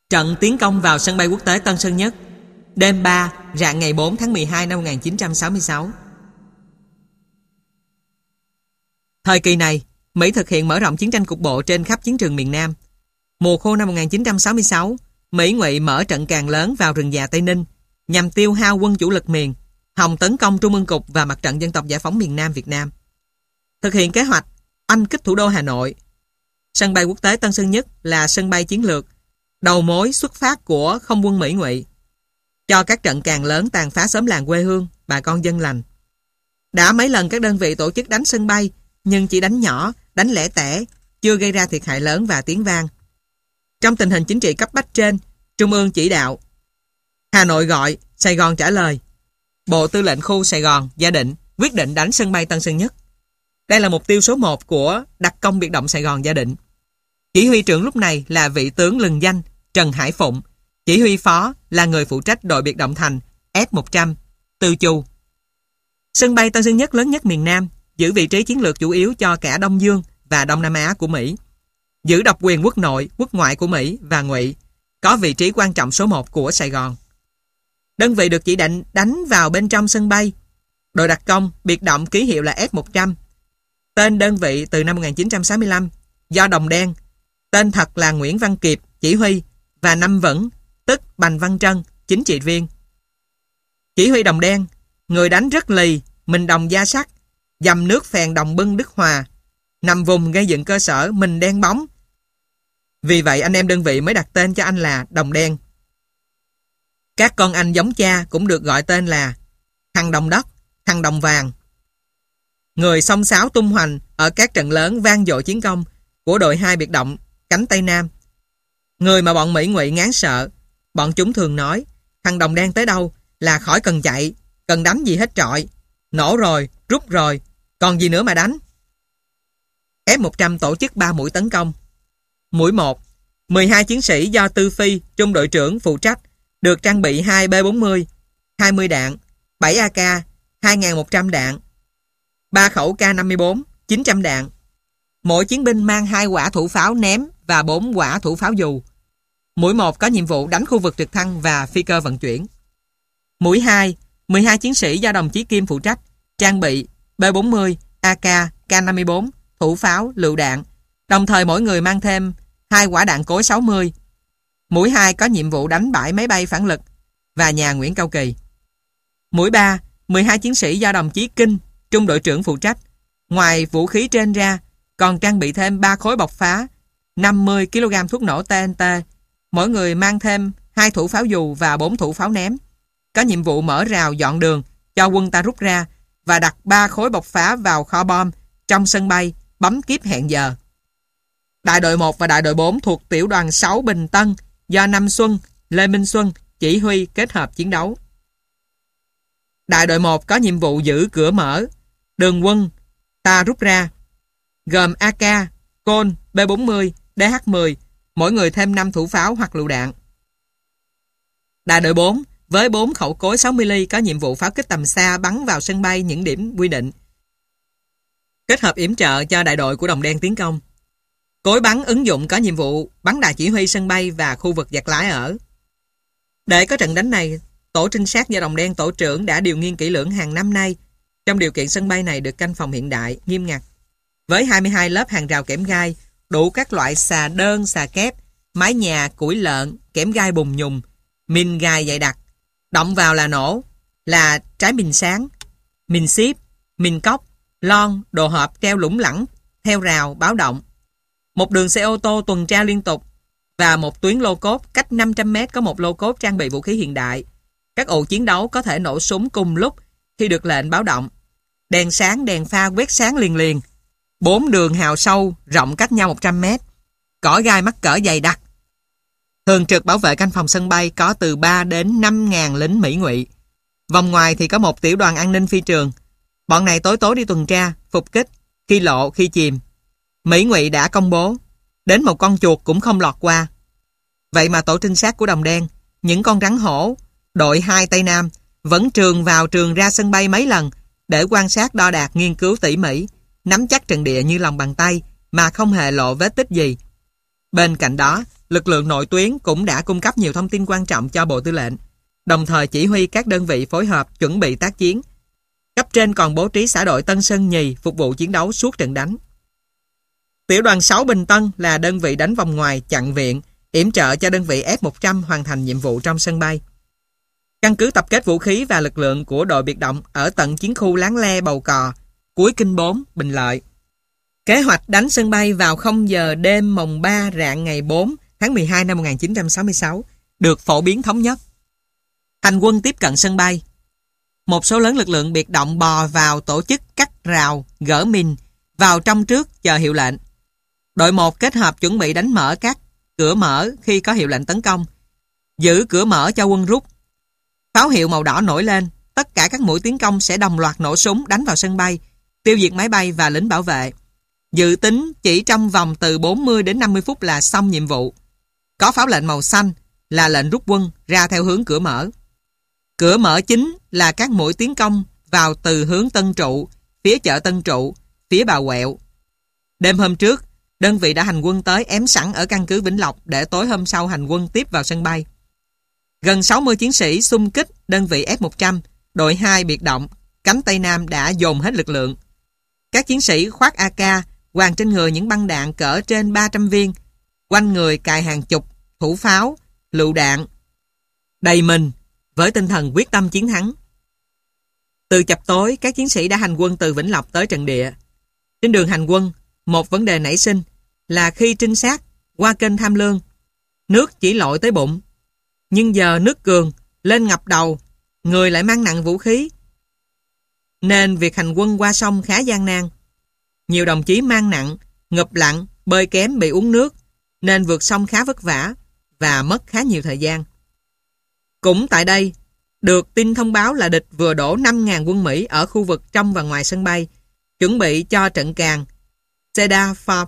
Trận tiến công vào sân bay quốc tế Tân Sơn Nhất, đêm 3, rạng ngày 4 tháng 12 năm 1966. Thời kỳ này, Mỹ thực hiện mở rộng chiến tranh cục bộ trên khắp chiến trường miền Nam. Mùa khô năm 1966, Mỹ ngụy mở trận càng lớn vào rừng già Tây Ninh nhằm tiêu hao quân chủ lực miền, hòng tấn công Trung ương Cục và Mặt trận Dân tộc Giải phóng miền Nam Việt Nam. Thực hiện kế hoạch oanh kích thủ đô Hà Nội, sân bay quốc tế Tân Sơn Nhất là sân bay chiến lược, đầu mối xuất phát của không quân Mỹ ngụy cho các trận càng lớn tàn phá xóm làng quê hương, bà con dân lành. Đã mấy lần các đơn vị tổ chức đánh sân bay, nhưng chỉ đánh nhỏ, đánh lẻ tẻ, chưa gây ra thiệt hại lớn và tiếng vang. Trong tình hình chính trị cấp bách trên, Trung ương chỉ đạo, Hà Nội gọi, Sài Gòn trả lời. Bộ Tư lệnh khu Sài Gòn, Gia Định quyết định đánh sân bay Tân Sơn Nhất. Đây là mục tiêu số 1 của đặc công biệt động Sài Gòn Gia Định. Chỉ huy trưởng lúc này là vị tướng lừng danh Trần Hải Phụng, chỉ huy phó là người phụ trách đội biệt động thành F-100, Từ Chu. Sân bay Tân Sơn Nhất lớn nhất miền Nam, giữ vị trí chiến lược chủ yếu cho cả Đông Dương và Đông Nam Á của Mỹ, giữ độc quyền quốc nội, quốc ngoại của Mỹ và ngụy, có vị trí quan trọng số 1 của Sài Gòn. Đơn vị được chỉ định đánh vào bên trong sân bay. Đội đặc công biệt động ký hiệu là F-100. Tên đơn vị từ năm 1965, do Đồng Đen, tên thật là Nguyễn Văn Kiệp, chỉ huy, và Năm Vững, tức Bành Văn Trân, chính trị viên. Chỉ huy Đồng Đen, người đánh rất lì, mình đồng da sắt, dầm nước phèn Đồng Bưng Đức Hòa, nằm vùng gây dựng cơ sở mình đen bóng. Vì vậy anh em đơn vị mới đặt tên cho anh là Đồng Đen. Các con anh giống cha cũng được gọi tên là thằng Đồng Đất, thằng Đồng Vàng. Người xông xáo tung hoành ở các trận lớn vang dội chiến công của đội 2 biệt động cánh Tây Nam. Người mà bọn Mỹ ngụy ngán sợ, bọn chúng thường nói thằng Đồng Đen tới đâu là khỏi cần chạy, cần đánh gì hết trọi. Nổ rồi, rút rồi, còn gì nữa mà đánh. F-100 tổ chức 3 mũi tấn công. Mũi 1, 12 chiến sĩ do Tư Phi, trung đội trưởng phụ trách, được trang bị 2 B-40, 20 đạn, 7 AK, 2.100 đạn, 3 khẩu K-54, 900 đạn. Mỗi chiến binh mang 2 quả thủ pháo ném và 4 quả thủ pháo dù. Mũi 1 có nhiệm vụ đánh khu vực trực thăng và phi cơ vận chuyển. Mũi 2, 12 chiến sĩ do đồng chí Kim phụ trách, trang bị B-40, AK, K-54, thủ pháo, lựu đạn, đồng thời mỗi người mang thêm 2 quả đạn cối 60. Mũi 2 có nhiệm vụ đánh bãi máy bay phản lực và nhà Nguyễn Cao Kỳ. Mũi 3, 12 chiến sĩ do đồng chí Kinh, trung đội trưởng phụ trách, ngoài vũ khí trên ra, còn trang bị thêm 3 khối bọc phá, 50 kg thuốc nổ TNT, mỗi người mang thêm 2 thủ pháo dù và 4 thủ pháo ném. Có nhiệm vụ mở rào dọn đường cho quân ta rút ra và đặt 3 khối bọc phá vào kho bom trong sân bay, bấm kíp hẹn giờ. Đại đội 1 và đại đội 4 thuộc tiểu đoàn 6 Bình Tân do Năm Xuân, Lê Minh Xuân chỉ huy kết hợp chiến đấu. Đại đội 1 có nhiệm vụ giữ cửa mở, đường quân ta rút ra, gồm AK, Côn, B-40, DH-10, mỗi người thêm 5 thủ pháo hoặc lựu đạn. Đại đội 4 với 4 khẩu cối 60 ly có nhiệm vụ pháo kích tầm xa bắn vào sân bay những điểm quy định, kết hợp yểm trợ cho đại đội của Đồng Đen tiến công. Cối bắn ứng dụng có nhiệm vụ bắn đài chỉ huy sân bay và khu vực giật lái ở. Để có trận đánh này, tổ trinh sát do Đồng Đen tổ trưởng đã điều nghiên kỹ lưỡng hàng năm nay. Trong điều kiện sân bay này được canh phòng hiện đại, nghiêm ngặt, với 22 lớp hàng rào kẽm gai, đủ các loại xà đơn, xà kép, mái nhà, củi lợn, kẽm gai bùng nhùng, min gai dày đặc. Động vào là nổ, là trái mìn sáng, mìn xíp, mìn cốc, lon, đồ hộp treo lủng lẳng theo rào báo động. Một đường xe ô tô tuần tra liên tục và một tuyến lô cốt cách 500 m có một lô cốt trang bị vũ khí hiện đại. Các ụ chiến đấu có thể nổ súng cùng lúc khi được lệnh báo động. Đèn sáng, đèn pha quét sáng liền liền. 4 đường hào sâu rộng cách nhau 100 m. Cỏ gai mắc cỡ dày đặc. Thường trực bảo vệ canh phòng sân bay có từ 3 đến 5.000 lính Mỹ ngụy. Vòng ngoài thì có một tiểu đoàn an ninh phi trường. Bọn này tối tối đi tuần tra, phục kích, khi lộ, khi chìm. Mỹ ngụy đã công bố, đến một con chuột cũng không lọt qua. Vậy mà tổ trinh sát của Đồng Đen, những con rắn hổ, đội 2 Tây Nam, vẫn trường vào trường ra sân bay mấy lần để quan sát đo đạc nghiên cứu tỉ mỉ, nắm chắc trận địa như lòng bàn tay mà không hề lộ vết tích gì. Bên cạnh đó, lực lượng nội tuyến cũng đã cung cấp nhiều thông tin quan trọng cho Bộ Tư lệnh, đồng thời chỉ huy các đơn vị phối hợp chuẩn bị tác chiến. Cấp trên còn bố trí xã đội Tân Sơn Nhì phục vụ chiến đấu suốt trận đánh. Tiểu đoàn 6 Bình Tân là đơn vị đánh vòng ngoài chặn viện, yểm trợ cho đơn vị F-100 hoàn thành nhiệm vụ trong sân bay. Căn cứ tập kết vũ khí và lực lượng của đội biệt động ở tận chiến khu Láng Le Bầu Cò, cuối Kinh 4, Bình Lợi. Kế hoạch đánh sân bay vào 0 giờ đêm mồng 3 rạng ngày 4 tháng 12 năm 1966 được phổ biến thống nhất. Hành quân tiếp cận sân bay. Một số lớn lực lượng biệt động bò vào tổ chức cắt rào, gỡ mìn, vào trong trước chờ hiệu lệnh. Đội 1 kết hợp chuẩn bị đánh mở các cửa mở khi có hiệu lệnh tấn công, giữ cửa mở cho quân rút. Pháo hiệu màu đỏ nổi lên, tất cả các mũi tiến công sẽ đồng loạt nổ súng đánh vào sân bay, tiêu diệt máy bay và lính bảo vệ. Dự tính chỉ trong vòng từ 40 đến 50 phút là xong nhiệm vụ. Có pháo lệnh màu xanh là lệnh rút quân ra theo hướng cửa mở. Cửa mở chính là các mũi tiến công vào từ hướng Tân Trụ, phía chợ Tân Trụ, phía Bà Quẹo. Đêm hôm trước, đơn vị đã hành quân tới ém sẵn ở căn cứ Vĩnh Lộc để tối hôm sau hành quân tiếp vào sân bay. Gần 60 chiến sĩ xung kích đơn vị F-100, đội 2 biệt động, cánh Tây Nam đã dồn hết lực lượng. Các chiến sĩ khoác AK, quàng trên người những băng đạn cỡ trên 300 viên, quanh người cài hàng chục thủ pháo, lựu đạn, đầy mình, với tinh thần quyết tâm chiến thắng. Từ chập tối, các chiến sĩ đã hành quân từ Vĩnh Lộc tới trận địa. Trên đường hành quân, một vấn đề nảy sinh là khi trinh sát qua kênh Tham Lương, nước chỉ lội tới bụng. Nhưng giờ nước cường, lên ngập đầu, người lại mang nặng vũ khí, nên việc hành quân qua sông khá gian nan. Nhiều đồng chí mang nặng, ngụp lặn, bơi kém bị uống nước, nên vượt sông khá vất vả và mất khá nhiều thời gian. Cũng tại đây, được tin thông báo là địch vừa đổ 5.000 quân Mỹ ở khu vực trong và ngoài sân bay, chuẩn bị cho trận càn Cedar Fort.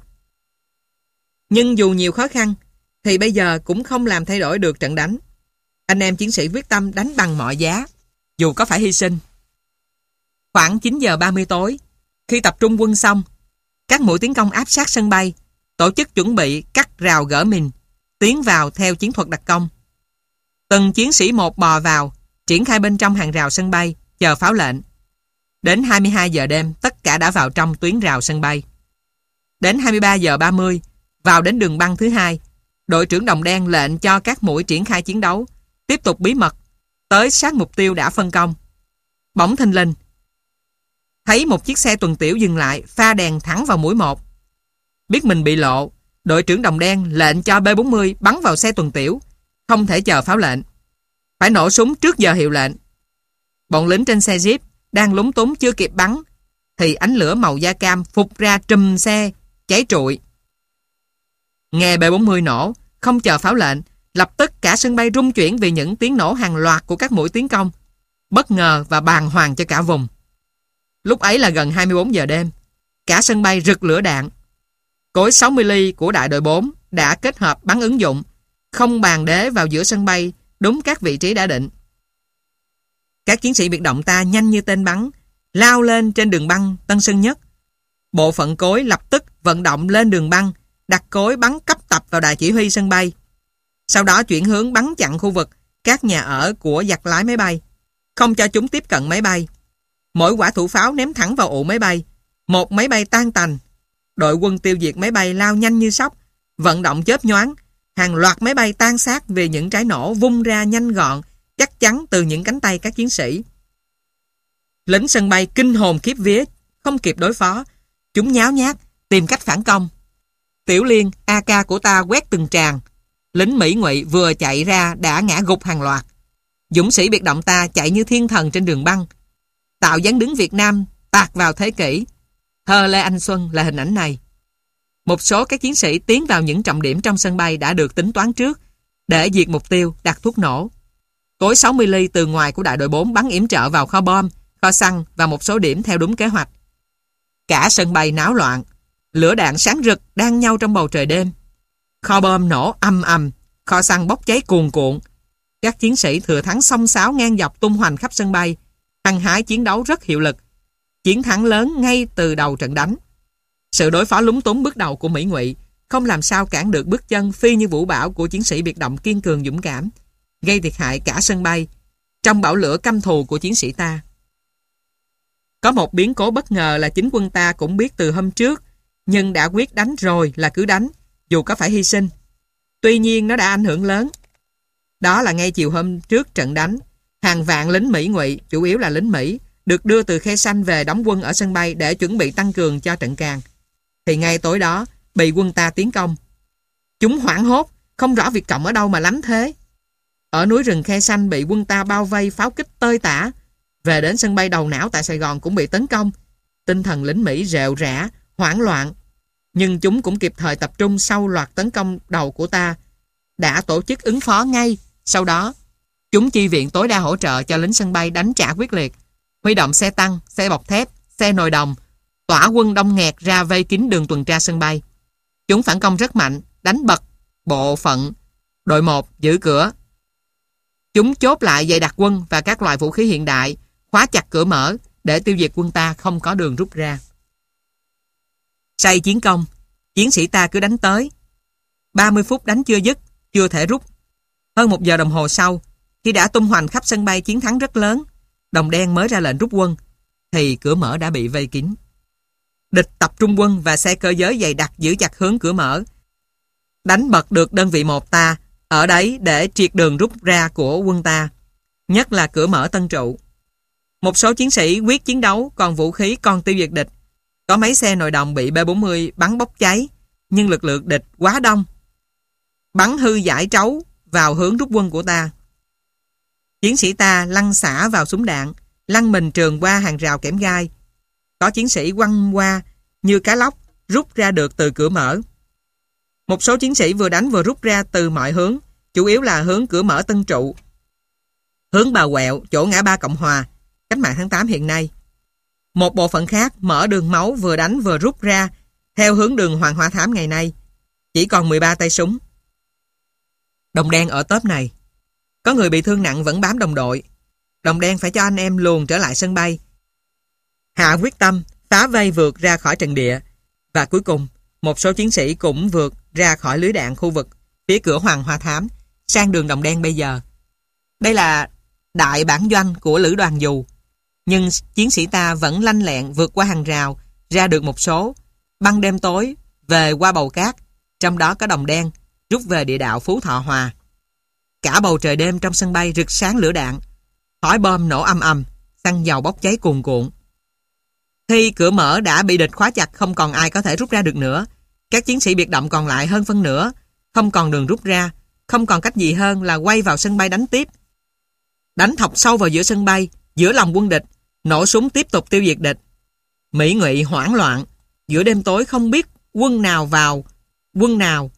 Nhưng dù nhiều khó khăn, thì bây giờ cũng không làm thay đổi được trận đánh. Anh em chiến sĩ quyết tâm đánh bằng mọi giá, dù có phải hy sinh. Khoảng 9 giờ 30 tối, khi tập trung quân xong, các mũi tiến công áp sát sân bay, tổ chức chuẩn bị cắt rào gỡ mìn, tiến vào theo chiến thuật đặc công. Từng chiến sĩ một bò vào, triển khai bên trong hàng rào sân bay, chờ pháo lệnh. Đến 22 giờ đêm, tất cả đã vào trong tuyến rào sân bay. Đến 23 giờ 30, vào đến đường băng thứ hai, đội trưởng Đồng Đen lệnh cho các mũi triển khai chiến đấu, tiếp tục bí mật, tới sát mục tiêu đã phân công. Bỗng thình lình, thấy một chiếc xe tuần tiểu dừng lại, pha đèn thẳng vào mũi 1. Biết mình bị lộ, đội trưởng Đồng Đen lệnh cho B-40 bắn vào xe tuần tiểu, không thể chờ pháo lệnh. Phải nổ súng trước giờ hiệu lệnh. Bọn lính trên xe Jeep đang lúng túng chưa kịp bắn, thì ánh lửa màu da cam phụt ra trùm xe, cháy trụi. Nghe B-40 nổ, không chờ pháo lệnh, lập tức cả sân bay rung chuyển vì những tiếng nổ hàng loạt của các mũi tiến công, bất ngờ và bàng hoàng cho cả vùng. Lúc ấy là gần 24 giờ đêm, cả sân bay rực lửa đạn. Cối 60 ly của đại đội 4 đã kết hợp bắn ứng dụng, không bàn đế vào giữa sân bay, đúng các vị trí đã định. Các chiến sĩ biệt động ta nhanh như tên bắn, lao lên trên đường băng Tân Sơn Nhất. Bộ phận cối lập tức vận động lên đường băng, đặt cối bắn cấp tập vào đài chỉ huy sân bay. Sau đó chuyển hướng bắn chặn khu vực các nhà ở của giặc lái máy bay, không cho chúng tiếp cận máy bay. Mỗi quả thủ pháo ném thẳng vào ụ máy bay, một máy bay tan tành. Đội quân tiêu diệt máy bay lao nhanh như sóc, vận động chớp nhoáng, hàng loạt máy bay tan xác vì những trái nổ vung ra nhanh gọn, chắc chắn từ những cánh tay các chiến sĩ. Lính sân bay kinh hồn khiếp vía, không kịp đối phó, chúng nháo nhác tìm cách phản công. Tiểu liên AK của ta quét từng tràng, lính Mỹ Ngụy vừa chạy ra đã ngã gục hàng loạt. Dũng sĩ biệt động ta chạy như thiên thần trên đường băng, tạo dáng đứng Việt Nam tạt vào thế kỷ. Thơ Lê Anh Xuân là hình ảnh này. Một số các chiến sĩ tiến vào những trọng điểm trong sân bay đã được tính toán trước để diệt mục tiêu, đặt thuốc nổ. Cối 60 ly từ ngoài của đại đội 4 bắn yểm trợ vào kho bom, kho xăng và một số điểm theo đúng kế hoạch. Cả sân bay náo loạn, lửa đạn sáng rực đang nhau trong bầu trời đêm. Kho bom nổ ầm ầm, kho xăng bốc cháy cuồn cuộn. Các chiến sĩ thừa thắng xông xáo ngang dọc tung hoành khắp sân bay, hăng hái chiến đấu rất hiệu lực, chiến thắng lớn ngay từ đầu trận đánh. Sự đối phó lúng túng bước đầu của Mỹ Ngụy không làm sao cản được bước chân phi như vũ bão của chiến sĩ biệt động kiên cường dũng cảm, gây thiệt hại cả sân bay trong bão lửa căm thù của chiến sĩ ta. Có một biến cố bất ngờ là chính quân ta cũng biết từ hôm trước, nhưng đã quyết đánh rồi là cứ đánh, dù có phải hy sinh. Tuy nhiên nó đã ảnh hưởng lớn. Đó là ngay chiều hôm trước trận đánh, hàng vạn lính Mỹ Ngụy, chủ yếu là lính Mỹ, được đưa từ Khe Sanh về đóng quân ở sân bay để chuẩn bị tăng cường cho trận Càn. Thì ngay tối đó, bị quân ta tiến công. Chúng hoảng hốt, không rõ Việt Cộng ở đâu mà lắm thế. Ở núi rừng Khe Sanh bị quân ta bao vây pháo kích tơi tả. Về đến sân bay đầu não tại Sài Gòn cũng bị tấn công. Tinh thần lính Mỹ rệu rã, hoảng loạn. Nhưng chúng cũng kịp thời tập trung sau loạt tấn công đầu của ta, đã tổ chức ứng phó ngay. Sau đó, chúng chi viện tối đa hỗ trợ cho lính sân bay đánh trả quyết liệt, huy động xe tăng, xe bọc thép, xe nồi đồng, tỏa quân đông nghẹt ra vây kín đường tuần tra sân bay. Chúng phản công rất mạnh, đánh bật bộ phận đội 1 giữ cửa. Chúng chốt lại dày đặc quân và các loại vũ khí hiện đại, khóa chặt cửa mở để tiêu diệt quân ta không có đường rút ra. Say chiến công, chiến sĩ ta cứ đánh tới. 30 phút đánh chưa dứt, chưa thể rút. Hơn 1 giờ đồng hồ sau, khi đã tung hoành khắp sân bay chiến thắng rất lớn, Đồng Đen mới ra lệnh rút quân, thì cửa mở đã bị vây kín. Địch tập trung quân và xe cơ giới dày đặc giữ chặt hướng cửa mở, đánh bật được đơn vị 1 ta ở đấy để triệt đường rút ra của quân ta, nhất là cửa mở Tân Trụ. Một số chiến sĩ quyết chiến đấu, còn vũ khí còn tiêu diệt địch. Có mấy xe nồi đồng bị B-40 bắn bốc cháy, nhưng lực lượng địch quá đông, bắn hư giải trấu vào hướng rút quân của ta. Chiến sĩ ta lăn xả vào súng đạn, lăn mình trườn qua hàng rào kẽm gai. Có chiến sĩ quăng qua như cá lóc, rút ra được từ cửa mở. Một số chiến sĩ vừa đánh vừa rút ra từ mọi hướng, chủ yếu là hướng cửa mở Tân Trụ, hướng Bà Quẹo, chỗ ngã ba Cộng Hòa, cách mạng tháng 8 hiện nay. Một bộ phận khác mở đường máu vừa đánh vừa rút ra theo hướng đường Hoàng Hoa Thám ngày nay. Chỉ còn 13 tay súng. Đồng Đen ở tốp này. Có người bị thương nặng vẫn bám đồng đội. Đồng Đen phải cho anh em luồn trở lại sân bay. Hạ quyết tâm phá vây vượt ra khỏi trận địa. Và cuối cùng, một số chiến sĩ cũng vượt ra khỏi lưới đạn khu vực phía cửa Hoàng Hoa Thám sang đường Đồng Đen bây giờ. Đây là đại bản doanh của lữ đoàn dù. Nhưng chiến sĩ ta vẫn lanh lẹn vượt qua hàng rào, ra được một số, băng đêm tối về qua bầu cát, trong đó có Đồng Đen rút về địa đạo Phú Thọ Hòa. Cả bầu trời đêm trong sân bay rực sáng lửa đạn, khói bom nổ ầm ầm, xăng dầu bốc cháy cuồn cuộn. Khi cửa mở đã bị địch khóa chặt, không còn ai có thể rút ra được nữa. Các chiến sĩ biệt động còn lại hơn phân nửa, không còn đường rút ra, không còn cách gì hơn là quay vào sân bay đánh tiếp. Đánh thọc sâu vào giữa sân bay, giữa lòng quân địch, nổ súng tiếp tục tiêu diệt địch. Mỹ Ngụy hoảng loạn, giữa đêm tối không biết quân nào vào quân nào.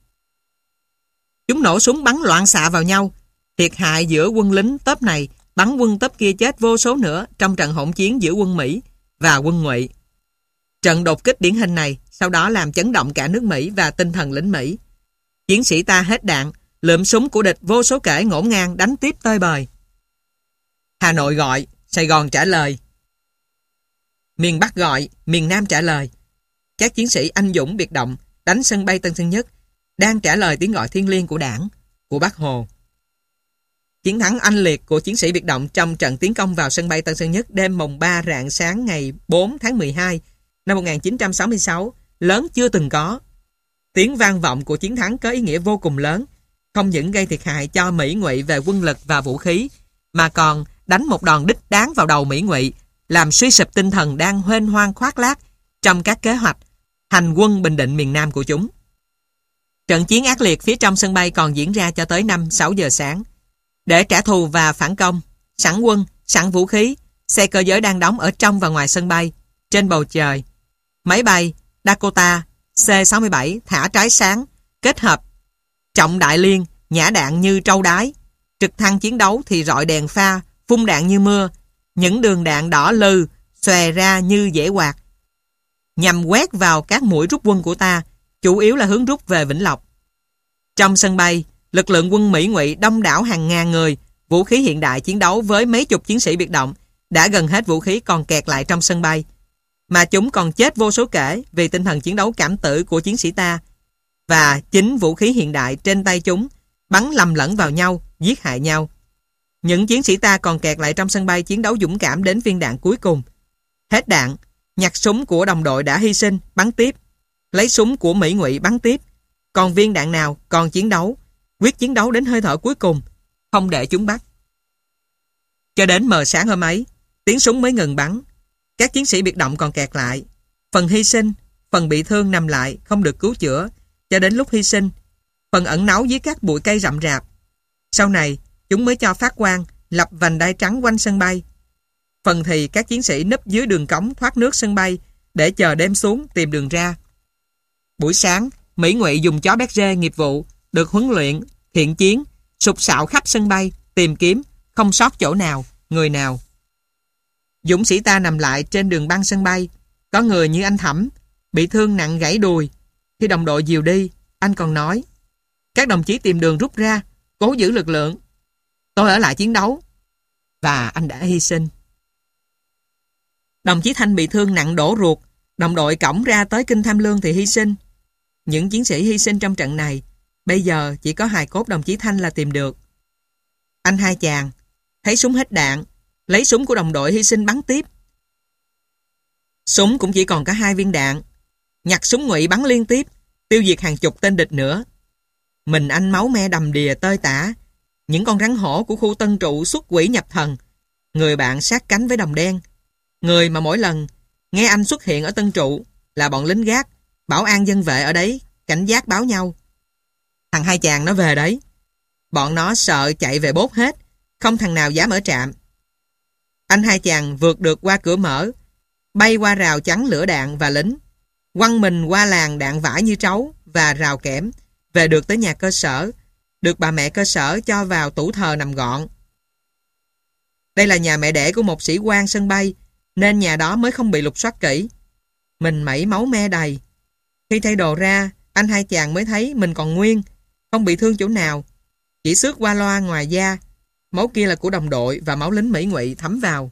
Chúng nổ súng bắn loạn xạ vào nhau, thiệt hại giữa quân lính tốp này bắn quân tốp kia chết vô số nữa trong trận hỗn chiến giữa quân Mỹ và quân Ngụy. Trận đột kích điển hình này sau đó làm chấn động cả nước Mỹ và tinh thần lính Mỹ. Chiến sĩ ta hết đạn, lượm súng của địch vô số kể ngổn ngang đánh tiếp tơi bời. Hà Nội gọi, Sài Gòn trả lời. Miền Bắc gọi, miền Nam trả lời. Các chiến sĩ anh dũng biệt động đánh sân bay Tân Sơn Nhất đang trả lời tiếng gọi thiêng liêng của Đảng, của Bác Hồ. Chiến thắng oanh liệt của chiến sĩ biệt động trong trận tiến công vào sân bay Tân Sơn Nhất đêm mùng 3 rạng sáng ngày 4 tháng 12 năm 1966 lớn chưa từng có. Tiếng vang vọng của chiến thắng có ý nghĩa vô cùng lớn, không những gây thiệt hại cho Mỹ Ngụy về quân lực và vũ khí, mà còn đánh một đòn đích đáng vào đầu Mỹ Ngụy, làm suy sụp tinh thần đang huênh hoang khoác lác trong các kế hoạch hành quân bình định miền Nam của chúng. Trận chiến ác liệt phía trong sân bay còn diễn ra cho tới 5-6 giờ sáng. Để trả thù và phản công, sẵn quân, sẵn vũ khí, xe cơ giới đang đóng ở trong và ngoài sân bay, trên bầu trời. Máy bay Dakota C-67 thả trái sáng, kết hợp trọng đại liên, nhả đạn như trâu đái. Trực thăng chiến đấu thì rọi đèn pha, phun đạn như mưa, những đường đạn đỏ lừ xòe ra như dễ quạt, nhằm quét vào các mũi rút quân của ta, chủ yếu là hướng rút về Vĩnh Lộc. Trong sân bay, lực lượng quân Mỹ Ngụy đông đảo hàng ngàn người, vũ khí hiện đại chiến đấu với mấy chục chiến sĩ biệt động, đã gần hết vũ khí còn kẹt lại trong sân bay, mà chúng còn chết vô số kể vì tinh thần chiến đấu cảm tử của chiến sĩ ta. và chính vũ khí hiện đại trên tay chúng bắn lầm lẫn vào nhau, giết hại nhau. Những chiến sĩ ta còn kẹt lại trong sân bay chiến đấu dũng cảm đến viên đạn cuối cùng. Hết đạn, nhặt súng của đồng đội đã hy sinh, bắn tiếp. Lấy súng của Mỹ Ngụy bắn tiếp. Còn viên đạn nào còn chiến đấu, quyết chiến đấu đến hơi thở cuối cùng, không để chúng bắt. Cho đến mờ sáng hôm ấy, tiếng súng mới ngừng bắn. Các chiến sĩ biệt động còn kẹt lại. Phần hy sinh, phần bị thương nằm lại, không được cứu chữa, cho đến lúc hy sinh. Phần ẩn náu dưới các bụi cây rậm rạp. Sau này, chúng mới cho phát quang, lập vành đai trắng quanh sân bay. Phần thì các chiến sĩ núp dưới đường cống thoát nước sân bay để chờ đêm xuống tìm đường ra. Buổi sáng, Mỹ Ngụy dùng chó Berger nghiệp vụ, được huấn luyện, thiện chiến, sục sạo khắp sân bay, tìm kiếm, không sót chỗ nào, người nào. Dũng sĩ ta nằm lại trên đường băng sân bay, có người như anh Thẩm, bị thương nặng gãy đùi. Khi đồng đội dìu đi, anh còn nói: các đồng chí tìm đường rút ra, cố giữ lực lượng. Tôi ở lại chiến đấu. Và anh đã hy sinh. Đồng chí Thanh bị thương nặng đổ ruột, đồng đội cõng ra tới Kinh Tham Lương thì hy sinh. Những chiến sĩ hy sinh trong trận này, bây giờ chỉ có hài cốt đồng chí Thanh là tìm được. Anh Hai Chàng thấy súng hết đạn, lấy súng của đồng đội hy sinh bắn tiếp. Súng cũng chỉ còn có 2 viên đạn. Nhặt súng Ngụy bắn liên tiếp, tiêu diệt hàng chục tên địch nữa. Mình anh máu me đầm đìa tơi tả. Những con rắn hổ của khu Tân Trụ xuất quỷ nhập thần. Người bạn sát cánh với đồng đen. Người mà mỗi lần nghe anh xuất hiện ở Tân Trụ là bọn lính gác, bảo an dân vệ ở đấy cảnh giác báo nhau: thằng Hai Chàng nó về đấy. Bọn nó sợ chạy về bốt hết, không thằng nào dám ở trạm. Anh Hai Chàng vượt được qua cửa mở, bay qua rào chắn lửa đạn và lính, quăng mình qua làng đạn vãi như trấu và rào kẽm, về được tới nhà cơ sở, được bà mẹ cơ sở cho vào tủ thờ nằm gọn. Đây là nhà mẹ đẻ của một sĩ quan sân bay, nên nhà đó mới không bị lục soát kỹ. Mình mẩy máu me đầy. Khi thay đồ ra, anh Hai Chàng mới thấy mình còn nguyên, không bị thương chỗ nào, chỉ xước qua loa ngoài da. Máu kia là của đồng đội và máu lính Mỹ Ngụy thấm vào.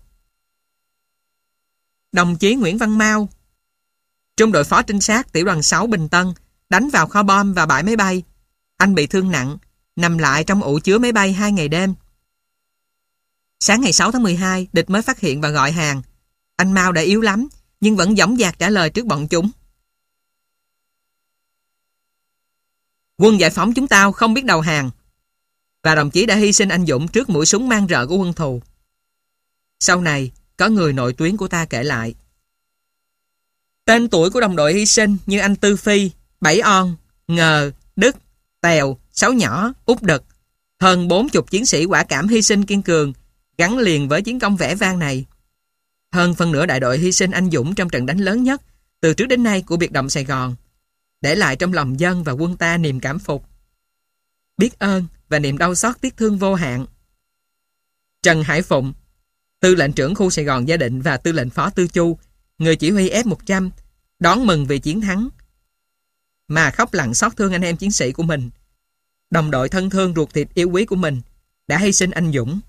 Đồng chí Nguyễn Văn Mau, trung đội phó trinh sát tiểu đoàn 6 Bình Tân, đánh vào kho bom và bãi máy bay. Anh bị thương nặng, nằm lại trong ụ chứa máy bay 2 ngày đêm. Sáng ngày 6 tháng 12, địch mới phát hiện và gọi hàng. Anh Mau đã yếu lắm, nhưng vẫn dõng dạc trả lời trước bọn chúng: quân giải phóng chúng tao không biết đầu hàng. Và đồng chí đã hy sinh anh dũng trước mũi súng mang rợ của quân thù. Sau này, có người nội tuyến của ta kể lại. Tên tuổi của đồng đội hy sinh như anh Tư Phi, Bảy On, Ngờ, Đức, Tèo, Sáu Nhỏ, Út Đực. Hơn 40 chiến sĩ quả cảm hy sinh kiên cường, gắn liền với chiến công vẻ vang này. Hơn phân nửa đại đội hy sinh anh dũng trong trận đánh lớn nhất từ trước đến nay của biệt động Sài Gòn, để lại trong lòng dân và quân ta niềm cảm phục, biết ơn và niềm đau xót tiếc thương vô hạn. Trần Hải Phụng, tư lệnh trưởng khu Sài Gòn Gia Định và tư lệnh phó Tư Chu, người chỉ huy F-100, đón mừng vì chiến thắng, mà khóc lặng xót thương anh em chiến sĩ của mình, đồng đội thân thương ruột thịt yêu quý của mình, đã hy sinh anh dũng.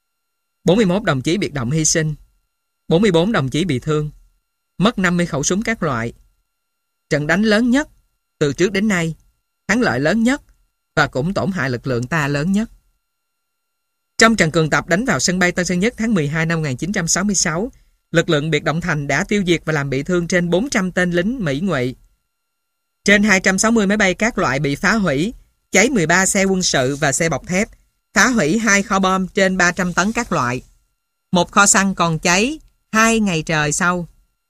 41 đồng chí biệt động hy sinh, 44 đồng chí bị thương, mất 50 khẩu súng các loại. Trận đánh lớn nhất từ trước đến nay, thắng lợi lớn nhất và cũng tổn hại lực lượng ta lớn nhất. Trong trận cường tập đánh vào sân bay Tân Sơn Nhất tháng 12 năm 1966, lực lượng biệt động thành đã tiêu diệt và làm bị thương trên 400 tên lính Mỹ Ngụy. Trên 260 máy bay các loại bị phá hủy, cháy 13 xe quân sự và xe bọc thép, phá hủy 2 kho bom trên 300 tấn các loại. Một kho xăng còn cháy 2 ngày trời sau.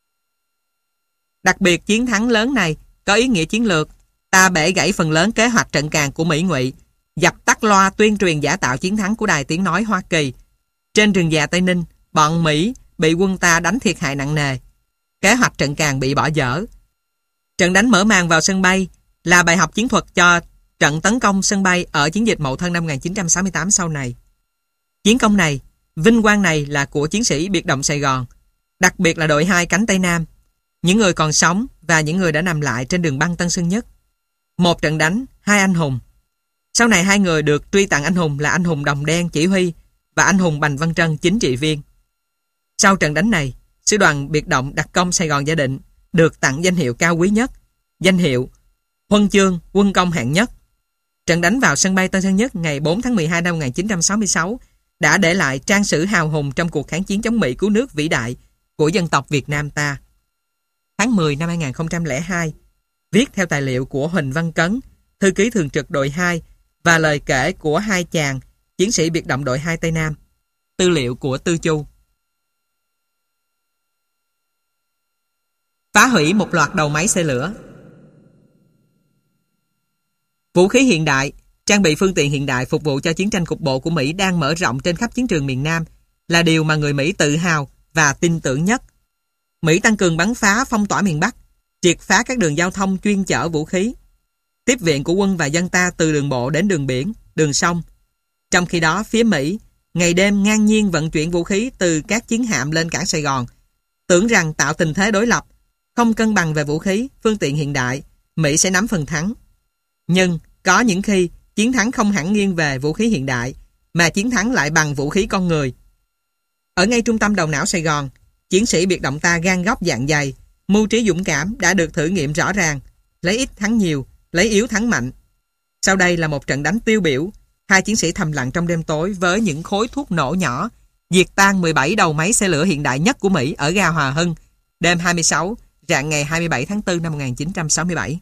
Đặc biệt chiến thắng lớn này có ý nghĩa chiến lược. Ta bẻ gãy phần lớn kế hoạch trận càn của Mỹ Ngụy, dập tắt loa tuyên truyền giả tạo chiến thắng của Đài Tiếng Nói Hoa Kỳ. Trên rừng già Tây Ninh, bọn Mỹ bị quân ta đánh thiệt hại nặng nề. Kế hoạch trận càn bị bỏ dở. Trận đánh mở màn vào sân bay là bài học chiến thuật cho trận tấn công sân bay ở chiến dịch Mậu Thân năm 1968 sau này. Chiến công này, vinh quang này là của chiến sĩ biệt động Sài Gòn, đặc biệt là đội 2 cánh Tây Nam, những người còn sống và những người đã nằm lại trên đường băng Tân Sơn Nhất. Một trận đánh, 2 anh hùng. Sau này 2 người được truy tặng anh hùng là anh hùng Đồng Đen chỉ huy và anh hùng Bành Văn Trân chính trị viên. Sau trận đánh này, sư đoàn biệt động đặc công Sài Gòn Gia Định được tặng danh hiệu cao quý nhất, danh hiệu Huân chương quân công hạng nhất. Trận đánh vào sân bay Tân Sơn Nhất ngày 4 tháng 12 năm 1966 đã để lại trang sử hào hùng trong cuộc kháng chiến chống Mỹ cứu nước vĩ đại của dân tộc Việt Nam ta. Tháng 10 năm 2002, viết theo tài liệu của Huỳnh Văn Cấn, thư ký thường trực đội 2 và lời kể của hai chàng chiến sĩ biệt động đội 2 Tây Nam. Tư liệu của Tư Chu. Phá hủy một loạt đầu máy xe lửa. Vũ khí hiện đại, trang bị phương tiện hiện đại phục vụ cho chiến tranh cục bộ của Mỹ đang mở rộng trên khắp chiến trường miền Nam là điều mà người Mỹ tự hào và tin tưởng nhất. Mỹ tăng cường bắn phá phong tỏa miền Bắc, triệt phá các đường giao thông chuyên chở vũ khí, tiếp viện của quân và dân ta từ đường bộ đến đường biển, đường sông. Trong khi đó, phía Mỹ ngày đêm ngang nhiên vận chuyển vũ khí từ các chiến hạm lên cảng Sài Gòn, tưởng rằng tạo tình thế đối lập, không cân bằng về vũ khí, phương tiện hiện đại, Mỹ sẽ nắm phần thắng. Nhưng có những khi chiến thắng không hẳn nghiêng về vũ khí hiện đại, mà chiến thắng lại bằng vũ khí con người. Ở ngay trung tâm đầu não Sài Gòn, chiến sĩ biệt động ta gan góc dạng dày, mưu trí dũng cảm đã được thử nghiệm rõ ràng, lấy ít thắng nhiều, lấy yếu thắng mạnh. Sau đây là một trận đánh tiêu biểu, hai chiến sĩ thầm lặng trong đêm tối với những khối thuốc nổ nhỏ, diệt tan 17 đầu máy xe lửa hiện đại nhất của Mỹ ở ga Hòa Hưng, đêm 26, rạng ngày 27 tháng 4 năm 1967.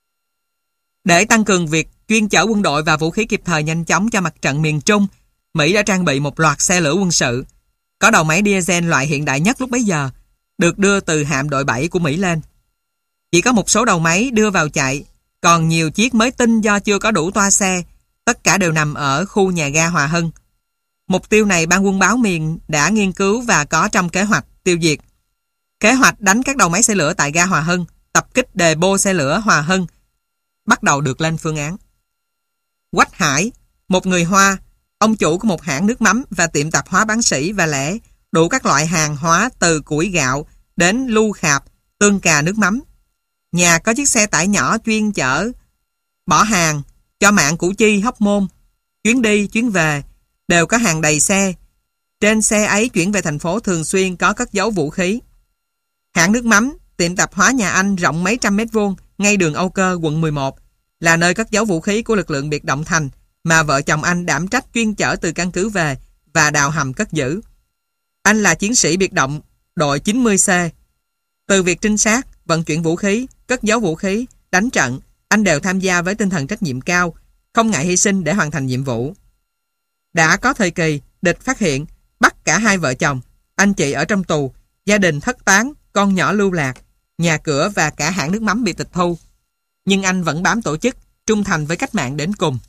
Để tăng cường việc chuyên chở quân đội và vũ khí kịp thời nhanh chóng cho mặt trận miền Trung, Mỹ đã trang bị một loạt xe lửa quân sự. Có đầu máy diesel loại hiện đại nhất lúc bấy giờ, được đưa từ hạm đội 7 của Mỹ lên. Chỉ có một số đầu máy đưa vào chạy, còn nhiều chiếc mới tinh do chưa có đủ toa xe, tất cả đều nằm ở khu nhà ga Hòa Hưng. Mục tiêu này Ban quân báo miền đã nghiên cứu và có trong kế hoạch tiêu diệt. Kế hoạch đánh các đầu máy xe lửa tại ga Hòa Hưng, tập kích đề bô xe lửa Hòa Hưng, bắt đầu được lên phương án. Quách Hải, một người Hoa, ông chủ của một hãng nước mắm và tiệm tạp hóa bán sỉ và lẻ, đủ các loại hàng hóa từ củi gạo đến lu khạp, tương cà nước mắm. Nhà có chiếc xe tải nhỏ chuyên chở bỏ hàng cho mạng Củ Chi, Hóc Môn. Chuyến đi, chuyến về đều có hàng đầy xe. Trên xe ấy chuyển về thành phố thường xuyên có cất giấu vũ khí. Hãng nước mắm, tiệm tạp hóa nhà anh rộng mấy trăm mét vuông ngay đường Âu Cơ, quận 11 là nơi cất giấu vũ khí của lực lượng biệt động thành mà vợ chồng anh đảm trách chuyên chở từ căn cứ về và đào hầm cất giữ. Anh là chiến sĩ biệt động đội 90C. Từ việc trinh sát, vận chuyển vũ khí, cất giấu vũ khí, đánh trận, anh đều tham gia với tinh thần trách nhiệm cao, không ngại hy sinh để hoàn thành nhiệm vụ. Đã có thời kỳ, địch phát hiện, bắt cả hai vợ chồng, anh chị ở trong tù, gia đình thất tán, con nhỏ lưu lạc, nhà cửa và cả hãng nước mắm bị tịch thu. Nhưng anh vẫn bám tổ chức, trung thành với cách mạng đến cùng.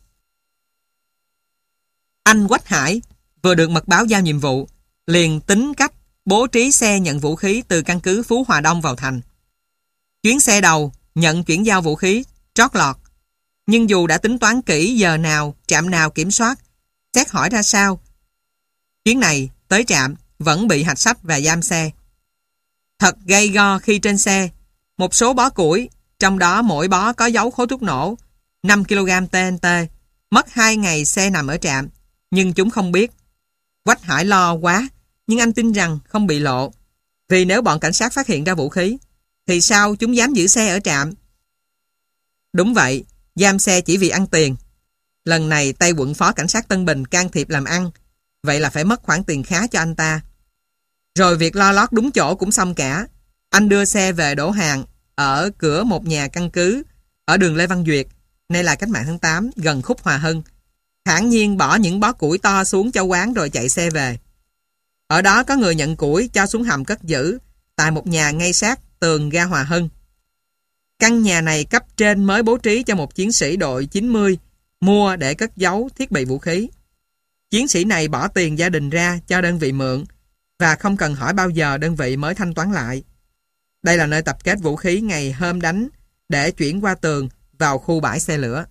Anh Quách Hải vừa được mật báo giao nhiệm vụ, liền tính cách bố trí xe nhận vũ khí từ căn cứ Phú Hòa Đông vào thành. Chuyến xe đầu nhận chuyển giao vũ khí trót lọt. Nhưng dù đã tính toán kỹ giờ nào, trạm nào kiểm soát, xét hỏi ra sao, chuyến này tới trạm vẫn bị hạch sách và giam xe. Thật gay go khi trên xe, một số bó củi, trong đó mỗi bó có dấu khối thuốc nổ 5 kg TNT, mất 2 ngày xe nằm ở trạm, nhưng chúng không biết. Quách Hải lo quá, nhưng anh tin rằng không bị lộ. Vì nếu bọn cảnh sát phát hiện ra vũ khí, thì sao chúng dám giữ xe ở trạm? Đúng vậy, giam xe chỉ vì ăn tiền. Lần này Tây quận phó cảnh sát Tân Bình can thiệp làm ăn, vậy là phải mất khoản tiền khá cho anh ta. Rồi việc lo lót đúng chỗ cũng xong cả. Anh đưa xe về đổ hàng ở cửa một nhà căn cứ ở đường Lê Văn Duyệt, nay là Cách mạng tháng 8, gần khúc Hòa Hưng. Thản nhiên bỏ những bó củi to xuống cho quán rồi chạy xe về. Ở đó có người nhận củi cho xuống hầm cất giữ tại một nhà ngay sát tường ga Hòa Hưng. Căn nhà này cấp trên mới bố trí cho một chiến sĩ đội 90 mua để cất giấu thiết bị vũ khí. Chiến sĩ này bỏ tiền gia đình ra cho đơn vị mượn và không cần hỏi bao giờ đơn vị mới thanh toán lại. Đây là nơi tập kết vũ khí ngày hôm đánh để chuyển qua tường vào khu bãi xe lửa.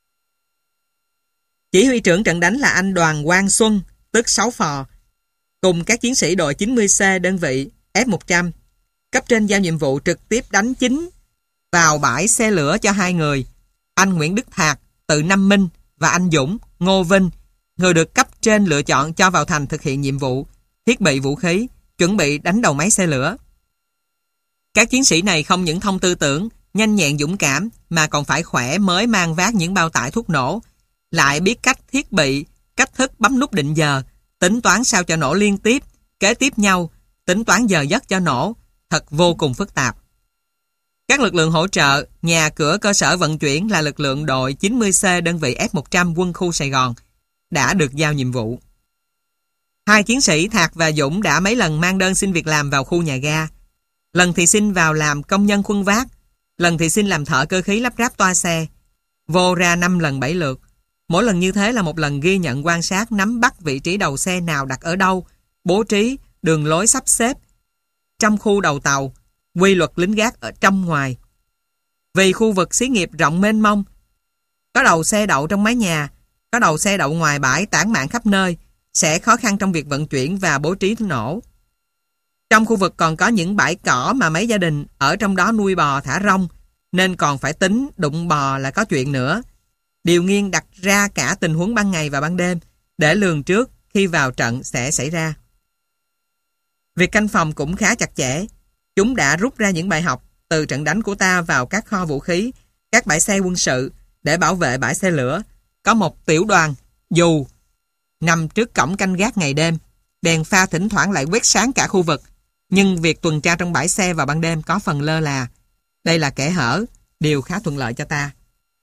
Chỉ huy trưởng trận đánh là anh Đoàn Quang Xuân, tức Sáu Phò, cùng các chiến sĩ đội 90C đơn vị F100. Cấp trên giao nhiệm vụ trực tiếp đánh chính vào bãi xe lửa cho hai người, anh Nguyễn Đức Thạc, Tự Nam Minh và anh Dũng, Ngô Vinh, người được cấp trên lựa chọn cho vào thành thực hiện nhiệm vụ, thiết bị vũ khí, chuẩn bị đánh đầu máy xe lửa. Các chiến sĩ này không những thông tư tưởng, nhanh nhẹn dũng cảm, mà còn phải khỏe mới mang vác những bao tải thuốc nổ, lại biết cách thiết bị, cách thức bấm nút định giờ, tính toán sao cho nổ liên tiếp, kế tiếp nhau, tính toán giờ giấc cho nổ, thật vô cùng phức tạp. Các lực lượng hỗ trợ, nhà cửa cơ sở vận chuyển là lực lượng đội 90C đơn vị F100 quân khu Sài Gòn đã được giao nhiệm vụ. Hai chiến sĩ Thạc và Dũng đã mấy lần mang đơn xin việc làm vào khu nhà ga. Lần thì xin vào làm công nhân khuân vác, lần thì xin làm thợ cơ khí lắp ráp toa xe. Vô ra 5 lần 7 lượt. Mỗi lần như thế là một lần ghi nhận quan sát nắm bắt vị trí đầu xe nào đặt ở đâu, bố trí, đường lối sắp xếp trong khu đầu tàu, quy luật lính gác ở trong ngoài. Vì khu vực xí nghiệp rộng mênh mông, có đầu xe đậu trong mái nhà, có đầu xe đậu ngoài bãi tản mạn khắp nơi, sẽ khó khăn trong việc vận chuyển và bố trí nổ. Trong khu vực còn có những bãi cỏ mà mấy gia đình ở trong đó nuôi bò thả rong, nên còn phải tính đụng bò là có chuyện nữa. Điều nghiên đặt ra cả tình huống ban ngày và ban đêm để lường trước khi vào trận sẽ xảy ra. Việc canh phòng cũng khá chặt chẽ. Chúng đã rút ra những bài học từ trận đánh của ta vào các kho vũ khí, các bãi xe quân sự để bảo vệ bãi xe lửa. Có một tiểu đoàn dù nằm trước cổng canh gác ngày đêm. Đèn pha thỉnh thoảng lại quét sáng cả khu vực, nhưng việc tuần tra trong bãi xe vào ban đêm có phần lơ là. Đây là kẽ hở, điều khá thuận lợi cho ta.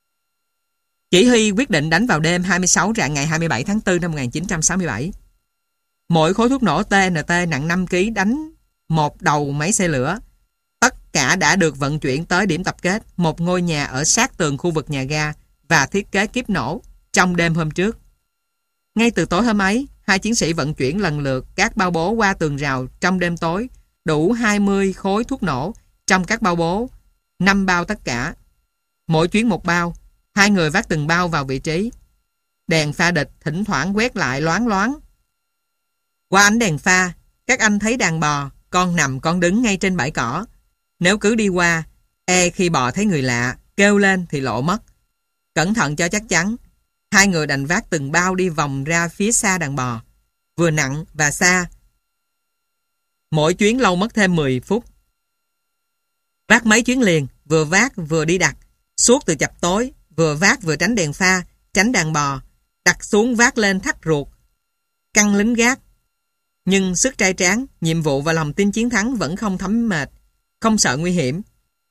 Chỉ huy quyết định đánh vào đêm 26 rạng ngày 27 tháng 4 năm 1967. Mỗi khối thuốc nổ TNT nặng 5 kg đánh một đầu máy xe lửa. Tất cả đã được vận chuyển tới điểm tập kết, một ngôi nhà ở sát tường khu vực nhà ga và thiết kế kíp nổ trong đêm hôm trước. Ngay từ tối hôm ấy, hai chiến sĩ vận chuyển lần lượt các bao bố qua tường rào trong đêm tối, đủ 20 khối thuốc nổ trong các bao bố, 5 bao tất cả. Mỗi chuyến một bao, hai người vác từng bao vào vị trí. Đèn pha địch thỉnh thoảng quét lại loáng loáng. Qua ánh đèn pha, các anh thấy đàn bò, con nằm con đứng ngay trên bãi cỏ. Nếu cứ đi qua, khi bò thấy người lạ, kêu lên thì lộ mất. Cẩn thận cho chắc chắn, hai người đành vác từng bao đi vòng ra phía xa đàn bò, vừa nặng và xa. Mỗi chuyến lâu mất thêm 10 phút. Vác mấy chuyến liền, vừa vác vừa đi đặt, suốt từ chập tối, vừa vác vừa tránh đèn pha, tránh đàn bò, đặt xuống vác lên thắt ruột, căng lính gác. Nhưng sức trai tráng, nhiệm vụ và lòng tin chiến thắng vẫn không thấm mệt, không sợ nguy hiểm.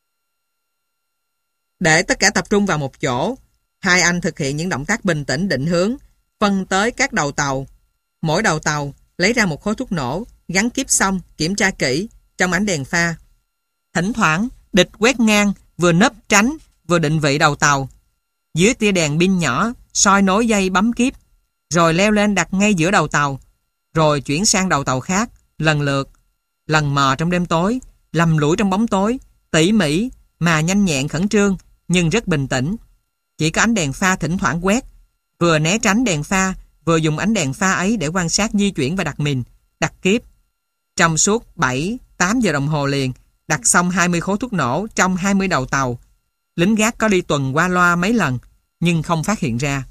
Để tất cả tập trung vào một chỗ, hai anh thực hiện những động tác bình tĩnh định hướng, phân tới các đầu tàu. Mỗi đầu tàu lấy ra một khối thuốc nổ, gắn kíp xong, kiểm tra kỹ trong ánh đèn pha. Thỉnh thoảng, địch quét ngang, vừa nấp tránh, vừa định vị đầu tàu. Dưới tia đèn pin nhỏ, soi nối dây bấm kíp, rồi leo lên đặt ngay giữa đầu tàu, rồi chuyển sang đầu tàu khác, lần lượt, lần mò trong đêm tối, lầm lũi trong bóng tối, tỉ mỉ mà nhanh nhẹn khẩn trương, nhưng rất bình tĩnh. Chỉ có ánh đèn pha thỉnh thoảng quét, vừa né tránh đèn pha, vừa dùng ánh đèn pha ấy để quan sát di chuyển và đặt mìn, đặt kíp. Trong suốt 7-8 giờ đồng hồ liền, đặt xong 20 khối thuốc nổ trong 20 đầu tàu. Lính gác có đi tuần qua loa mấy lần, nhưng không phát hiện ra.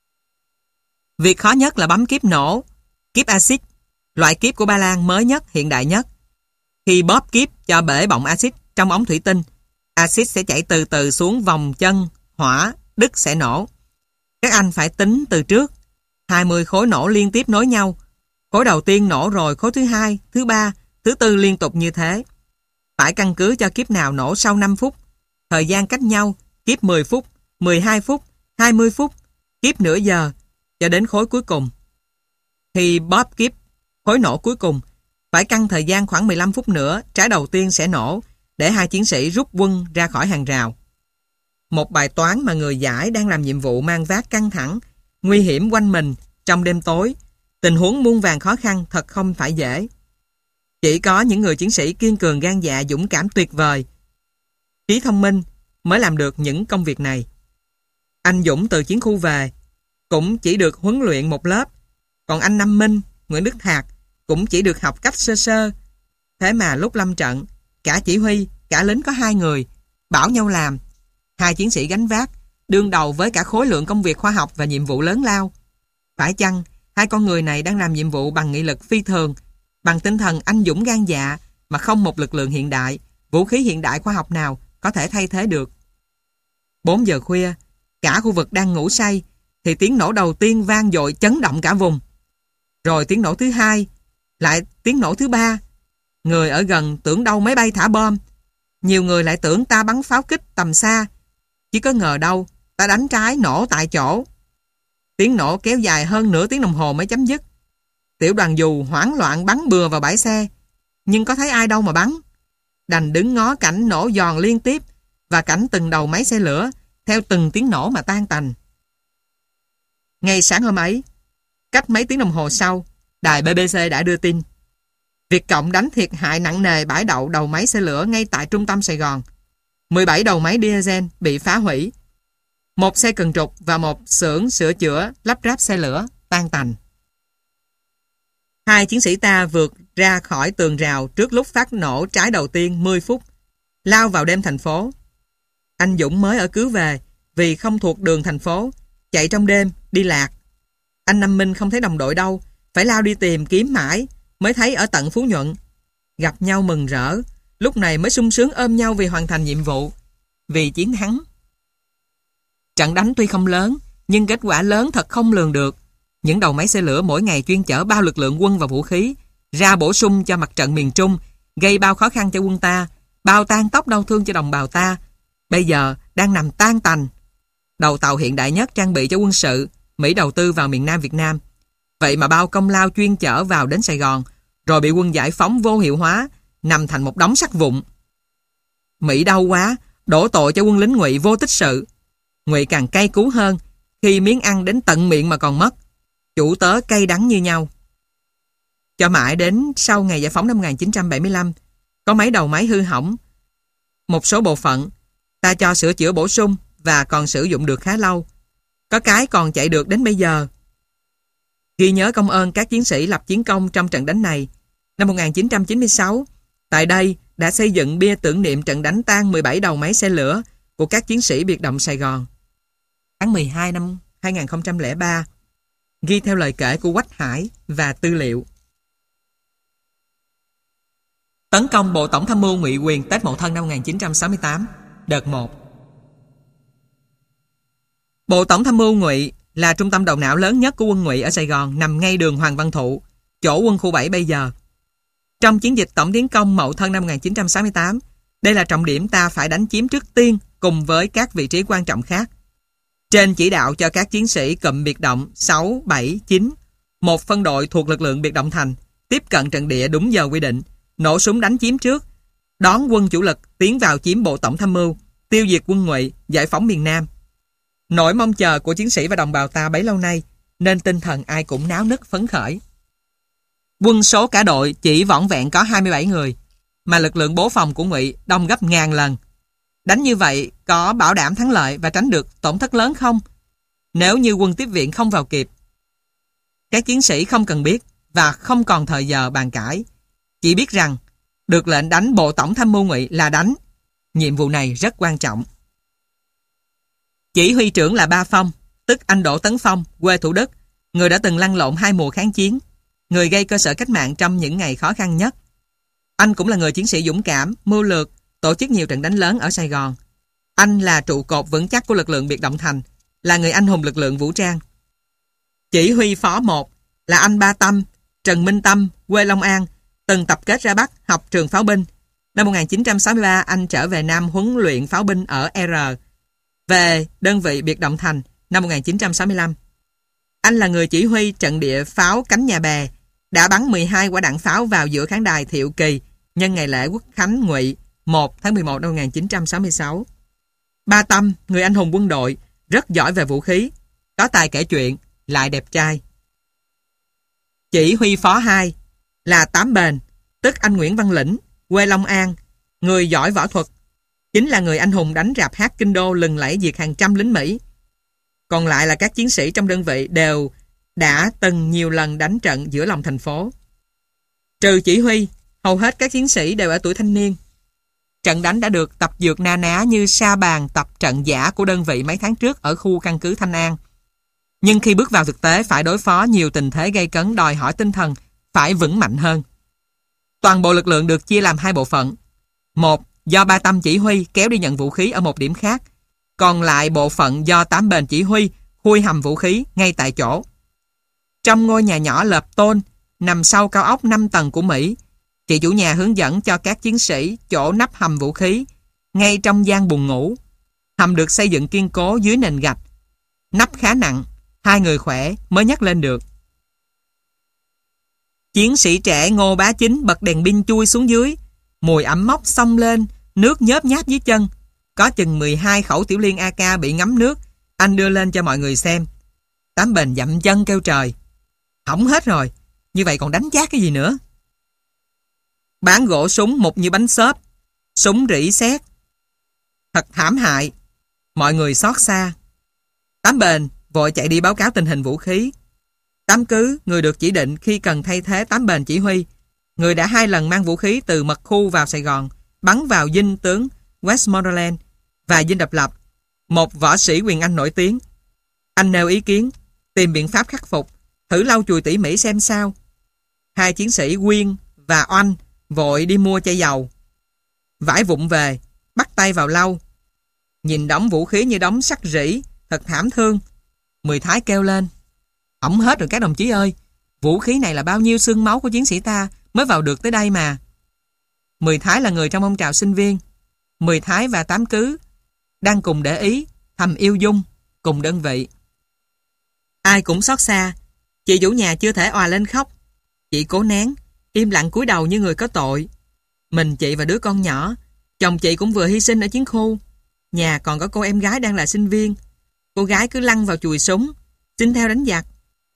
Việc khó nhất là bấm kíp nổ, kíp axit, loại kíp của Ba Lan mới nhất, hiện đại nhất. Khi bóp kíp cho bể bọng axit trong ống thủy tinh, axit sẽ chảy từ từ xuống vòng chân, hỏa, đứt sẽ nổ. Các anh phải tính từ trước, 20 khối nổ liên tiếp nối nhau. Khối đầu tiên nổ rồi khối thứ hai, thứ ba, thứ tư liên tục như thế. Phải căn cứ cho kíp nào nổ sau 5 phút, thời gian cách nhau, kíp 10 phút, 12 phút, 20 phút, kíp nửa giờ, cho đến khối cuối cùng. Khi bóp kíp, khối nổ cuối cùng, phải căn thời gian khoảng 15 phút nữa, trái đầu tiên sẽ nổ, để hai chiến sĩ rút quân ra khỏi hàng rào. Một bài toán mà người giải đang làm nhiệm vụ mang vác căng thẳng, nguy hiểm quanh mình trong đêm tối. Tình huống muôn vàn khó khăn thật không phải dễ. Chỉ có những người chiến sĩ kiên cường gan dạ dũng cảm tuyệt vời, trí thông minh mới làm được những công việc này. Anh Dũng từ chiến khu về cũng chỉ được huấn luyện một lớp, còn anh Năm Minh, Nguyễn Đức Thạc cũng chỉ được học cách sơ sơ. Thế mà lúc lâm trận, cả chỉ huy, cả lính có 2 người, bảo nhau làm. 2 chiến sĩ gánh vác, đương đầu với cả khối lượng công việc khoa học và nhiệm vụ lớn lao. Phải chăng 2 con người này đang làm nhiệm vụ bằng nghị lực phi thường, bằng tinh thần anh dũng gan dạ mà không một lực lượng hiện đại, vũ khí hiện đại khoa học nào có thể thay thế được? 4 giờ khuya, cả khu vực đang ngủ say, thì tiếng nổ đầu tiên vang dội chấn động cả vùng. Rồi tiếng nổ thứ hai, lại tiếng nổ thứ ba. Người ở gần tưởng đâu máy bay thả bom. Nhiều người lại tưởng ta bắn pháo kích tầm xa. Chỉ có ngờ đâu, ta đánh trái nổ tại chỗ. Tiếng nổ kéo dài hơn nửa tiếng đồng hồ mới chấm dứt. Tiểu đoàn dù hoảng loạn bắn bừa vào bãi xe, nhưng có thấy ai đâu mà bắn. Đành đứng ngó cảnh nổ giòn liên tiếp và cảnh từng đầu máy xe lửa theo từng tiếng nổ mà tan tành. Ngay sáng hôm ấy, cách mấy tiếng đồng hồ sau, đài BBC đã đưa tin Việt Cộng đánh thiệt hại nặng nề bãi đậu đầu máy xe lửa ngay tại trung tâm Sài Gòn. 17 đầu máy diesel bị phá hủy. 1 xe cần trục và 1 xưởng sửa chữa lắp ráp xe lửa tan tành. 2 chiến sĩ ta vượt ra khỏi tường rào trước lúc phát nổ trái đầu tiên 10 phút, lao vào đêm thành phố. Anh Dũng mới ở cứu về vì không thuộc đường thành phố, chạy trong đêm, đi lạc. Anh Năm Minh không thấy đồng đội đâu, phải lao đi tìm kiếm mãi, mới thấy ở tận Phú Nhuận. Gặp nhau mừng rỡ, lúc này mới sung sướng ôm nhau vì hoàn thành nhiệm vụ, vì chiến thắng. Trận đánh tuy không lớn, nhưng kết quả lớn thật không lường được. Những đầu máy xe lửa mỗi ngày chuyên chở bao lực lượng quân và vũ khí ra bổ sung cho mặt trận miền Trung, gây bao khó khăn cho quân ta, bao tan tóc đau thương cho đồng bào ta, bây giờ đang nằm tan tành. Đầu tàu hiện đại nhất trang bị cho quân sự, Mỹ đầu tư vào miền Nam Việt Nam. Vậy mà bao công lao chuyên chở vào đến Sài Gòn, rồi bị quân giải phóng vô hiệu hóa, nằm thành một đống sắt vụn. Mỹ đau quá, đổ tội cho quân lính Ngụy vô tích sự. Ngụy càng cay cú hơn, khi miếng ăn đến tận miệng mà còn mất. Chủ tớ cay đắng như nhau. Cho mãi đến sau ngày giải phóng năm 1975, có mấy đầu máy hư hỏng. Một số bộ phận ta cho sửa chữa bổ sung và còn sử dụng được khá lâu. Có cái còn chạy được đến bây giờ. Ghi nhớ công ơn các chiến sĩ lập chiến công trong trận đánh này. Năm 1996, tại đây đã xây dựng bia tưởng niệm trận đánh tan 17 đầu máy xe lửa của các chiến sĩ biệt động Sài Gòn. Tháng 12 năm 2003, ghi theo lời kể của Quách Hải và tư liệu. Tấn công Bộ Tổng tham mưu Ngụy Quyền Tết Mậu Thân năm 1968, đợt 1. Bộ Tổng tham mưu Ngụy là trung tâm đầu não lớn nhất của quân Ngụy ở Sài Gòn, nằm ngay đường Hoàng Văn Thụ, chỗ quân khu 7 bây giờ. Trong chiến dịch tổng tiến công Mậu Thân năm 1968, đây là trọng điểm ta phải đánh chiếm trước tiên cùng với các vị trí quan trọng khác. Trên chỉ đạo cho các chiến sĩ cụm biệt động 6, 7, 9, một phân đội thuộc lực lượng biệt động thành, tiếp cận trận địa đúng giờ quy định, nổ súng đánh chiếm trước, đón quân chủ lực tiến vào chiếm Bộ Tổng tham mưu, tiêu diệt quân Ngụy, giải phóng miền Nam. Nỗi mong chờ của chiến sĩ và đồng bào ta bấy lâu nay, nên tinh thần ai cũng náo nức phấn khởi. Quân số cả đội chỉ vỏn vẹn có 27 người, mà lực lượng bố phòng của Ngụy đông gấp ngàn lần. Đánh như vậy có bảo đảm thắng lợi và tránh được tổn thất lớn không? Nếu như quân tiếp viện không vào kịp. Các chiến sĩ không cần biết và không còn thời giờ bàn cãi. Chỉ biết rằng được lệnh đánh Bộ Tổng tham mưu Ngụy là đánh. Nhiệm vụ này rất quan trọng. Chỉ huy trưởng là Ba Phong, tức anh Đỗ Tấn Phong, quê Thủ Đức, người đã từng lăn lộn 2 mùa kháng chiến, người gây cơ sở cách mạng trong những ngày khó khăn nhất. Anh cũng là người chiến sĩ dũng cảm, mưu lược, tổ chức nhiều trận đánh lớn ở Sài Gòn. Anh là trụ cột vững chắc của lực lượng biệt động thành, là người anh hùng lực lượng vũ trang. Chỉ huy phó 1 là anh Ba Tâm, Trần Minh Tâm, quê Long An, từng tập kết ra Bắc học trường pháo binh. Năm 1963, anh trở về Nam huấn luyện pháo binh ở R. Về đơn vị biệt động thành năm 1965. Anh là người chỉ huy trận địa pháo cánh nhà bè, đã bắn 12 quả đạn pháo vào giữa khán đài Thiệu Kỳ nhân ngày lễ Quốc khánh Ngụy 1 tháng 11 năm 1966. Ba Tâm, người anh hùng quân đội, rất giỏi về vũ khí, có tài kể chuyện, lại đẹp trai. Chỉ huy phó 2 là Tám Bền, tức anh Nguyễn Văn Lĩnh, quê Long An, người giỏi võ thuật, chính là người anh hùng đánh rạp hát kinh đô lừng lẫy diệt hàng trăm lính Mỹ. Còn lại là các chiến sĩ trong đơn vị đều đã từng nhiều lần đánh trận giữa lòng thành phố. Trừ chỉ huy, hầu hết các chiến sĩ đều ở tuổi thanh niên. Trận đánh đã được tập dượt na ná như sa bàn tập trận giả của đơn vị mấy tháng trước ở khu căn cứ Thanh An. Nhưng khi bước vào thực tế phải đối phó nhiều tình thế gây cấn đòi hỏi tinh thần phải vững mạnh hơn. Toàn bộ lực lượng được chia làm 2 bộ phận. 1 do Ba Tâm chỉ huy kéo đi nhận vũ khí ở một điểm khác, còn lại bộ phận do Tám Bền chỉ huy khui hầm vũ khí ngay tại chỗ. Trong ngôi nhà nhỏ lợp tôn nằm sau cao ốc 5 tầng của Mỹ, chị chủ nhà hướng dẫn cho các chiến sĩ chỗ nắp hầm vũ khí ngay trong gian buồng ngủ. Hầm được xây dựng kiên cố dưới nền gạch. Nắp khá nặng, 2 người khỏe mới nhấc lên được. Chiến sĩ trẻ Ngô Bá Chính bật đèn pin chui xuống dưới. Mùi ẩm mốc xông lên, nước nhớp nháp dưới chân. Có chừng 12 khẩu tiểu liên AK bị ngấm nước. Anh đưa lên cho mọi người xem. Tám Bền dậm chân kêu trời. Hỏng hết rồi, như vậy còn đánh chát cái gì nữa. Bán gỗ súng mục như bánh xốp, súng rỉ sét. Thật thảm hại. Mọi người xót xa. Tám Bền vội chạy đi báo cáo tình hình vũ khí. Tám Cứ, người được chỉ định khi cần thay thế Tám Bền chỉ huy, người đã 2 lần mang vũ khí từ mật khu vào Sài Gòn, bắn vào dinh tướng Westmoreland và dinh Độc Lập, một võ sĩ quyền Anh nổi tiếng. Anh nêu ý kiến, tìm biện pháp khắc phục, thử lau chùi tỉ mỉ xem sao. 2 chiến sĩ Quyên và Oanh vội đi mua chai dầu. Vải vụn về, bắt tay vào lau. Nhìn đống vũ khí như đống sắt rỉ, thật thảm thương. Mười Thái kêu lên. Hỏng hết rồi các đồng chí ơi. Vũ khí này là bao nhiêu xương máu của chiến sĩ ta mới vào được tới đây mà. Mười Thái là người trong phong trào sinh viên. Mười Thái và Tám Cứ đang cùng để ý, thầm yêu dung, cùng đơn vị. Ai cũng xót xa. Chị chủ nhà chưa thể òa lên khóc. Chị cố nén, im lặng cúi đầu như người có tội. Mình chị và đứa con nhỏ, chồng chị cũng vừa hy sinh ở chiến khu. Nhà còn có cô em gái đang là sinh viên. Cô gái cứ lăn vào chùi súng, xin theo đánh giặc.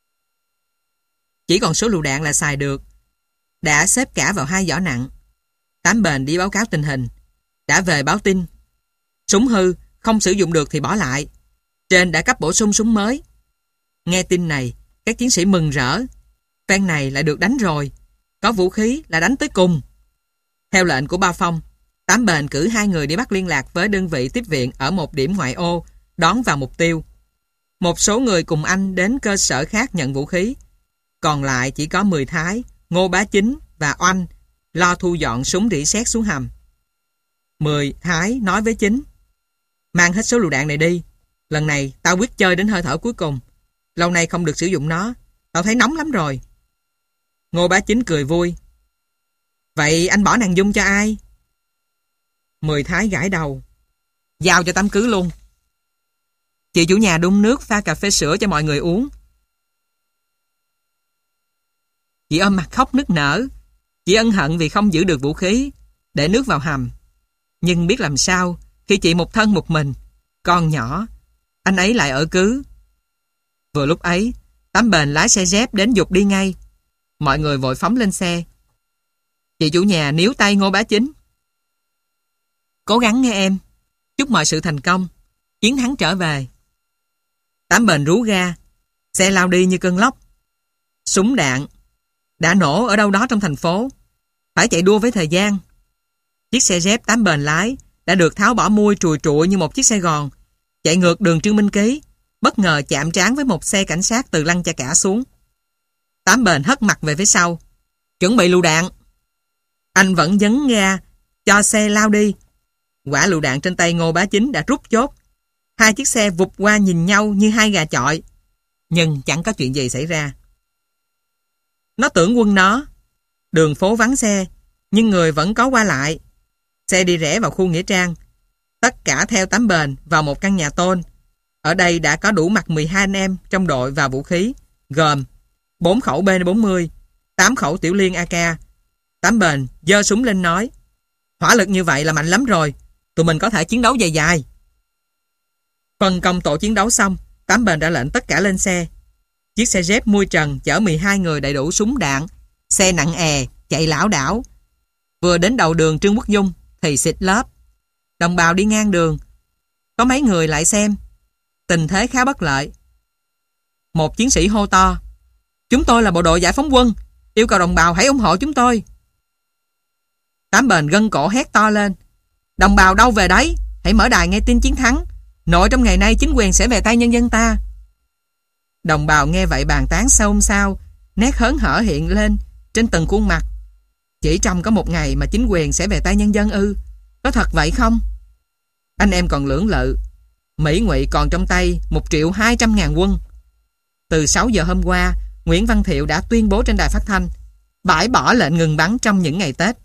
Chỉ còn số lựu đạn là xài được. Đã xếp cả vào 2 giỏ nặng. Tám Bền đi báo cáo tình hình. Đã về báo tin. Súng hư, không sử dụng được thì bỏ lại. Trên đã cấp bổ sung súng mới. Nghe tin này, các chiến sĩ mừng rỡ. Phen này lại được đánh rồi. Có vũ khí là đánh tới cùng. Theo lệnh của Ba Phong, Tám Bền cử 2 người đi bắt liên lạc với đơn vị tiếp viện ở một điểm ngoại ô, đón vào mục tiêu. Một số người cùng anh đến cơ sở khác nhận vũ khí. Còn lại chỉ có Mười Thái, Ngô Bá Chính và Oanh lo thu dọn súng rỉ sét xuống hầm. Mười Thái nói với Chính: mang hết số lựu đạn này đi. Lần này tao quyết chơi đến hơi thở cuối cùng. Lâu nay không được sử dụng nó, tao thấy nóng lắm rồi. Ngô Bá Chính cười vui: vậy anh bỏ nàng Dung cho ai? Mười Thái gãi đầu: giao cho Tám Cứ luôn. Chị chủ nhà đun nước pha cà phê sữa cho mọi người uống. Chị ôm mặt khóc nức nở. Chị ân hận vì không giữ được vũ khí, để nước vào hầm. Nhưng biết làm sao khi chị một thân một mình, con nhỏ, anh ấy lại ở cứ. Vừa lúc ấy, Tám Bền lái xe dép đến giục đi ngay. Mọi người vội phóng lên xe. Chị chủ nhà níu tay Ngô Bá Chính: cố gắng nghe em, chúc mọi sự thành công, chiến thắng trở về. Tám Bền rú ga, xe lao đi như cơn lốc. Súng đạn đã nổ ở đâu đó trong thành phố, phải chạy đua với thời gian. Chiếc xe dép Tám Bền lái đã được tháo bỏ mui trùi trụi như một chiếc xe gòn, chạy ngược đường Trương Minh Ký, bất ngờ chạm trán với một xe cảnh sát từ lăng cha cả xuống. Tám Bền hất mặt về phía sau: chuẩn bị lựu đạn. Anh vẫn nhấn ga cho xe lao đi. Quả lựu đạn trên tay Ngô Bá Chính đã rút chốt. 2 chiếc xe vụt qua nhìn nhau như 2 gà chọi, nhưng chẳng có chuyện gì xảy ra. Nó tưởng quân nó. Đường phố vắng xe, nhưng người vẫn có qua lại. Xe đi rẽ vào khu nghĩa trang. Tất cả theo Tám Bền vào một căn nhà tôn. Ở đây đã có đủ mặt 12 anh em trong đội và vũ khí, gồm 4 khẩu B40, 8 khẩu tiểu liên AK. Tám Bền giơ súng lên nói: hỏa lực như vậy là mạnh lắm rồi, tụi mình có thể chiến đấu dài dài. Phân công tổ chiến đấu xong, Tám Bền đã lệnh tất cả lên xe. Chiếc xe dép mui trần chở 12 người đầy đủ súng đạn. Xe nặng chạy lảo đảo. Vừa đến đầu đường Trương Quốc Dung thì xịt lớp. Đồng bào đi ngang đường, có mấy người lại xem. Tình thế khá bất lợi. Một chiến sĩ hô to: chúng tôi là bộ đội giải phóng quân, yêu cầu đồng bào hãy ủng hộ chúng tôi. Tám Bền gân cổ hét to lên: đồng bào đâu về đấy, hãy mở đài nghe tin chiến thắng. Nội trong ngày nay chính quyền sẽ về tay nhân dân ta. Đồng bào nghe vậy bàn tán xôn xao, nét hớn hở hiện lên trên từng khuôn mặt. Chỉ trong có một ngày mà chính quyền sẽ về tay nhân dân ư? Có thật vậy không? Anh em còn lưỡng lự. Mỹ Ngụy còn trong tay 1.200.000 quân. Từ 6 giờ hôm qua, Nguyễn Văn Thiệu đã tuyên bố trên đài phát thanh bãi bỏ lệnh ngừng bắn trong những ngày Tết.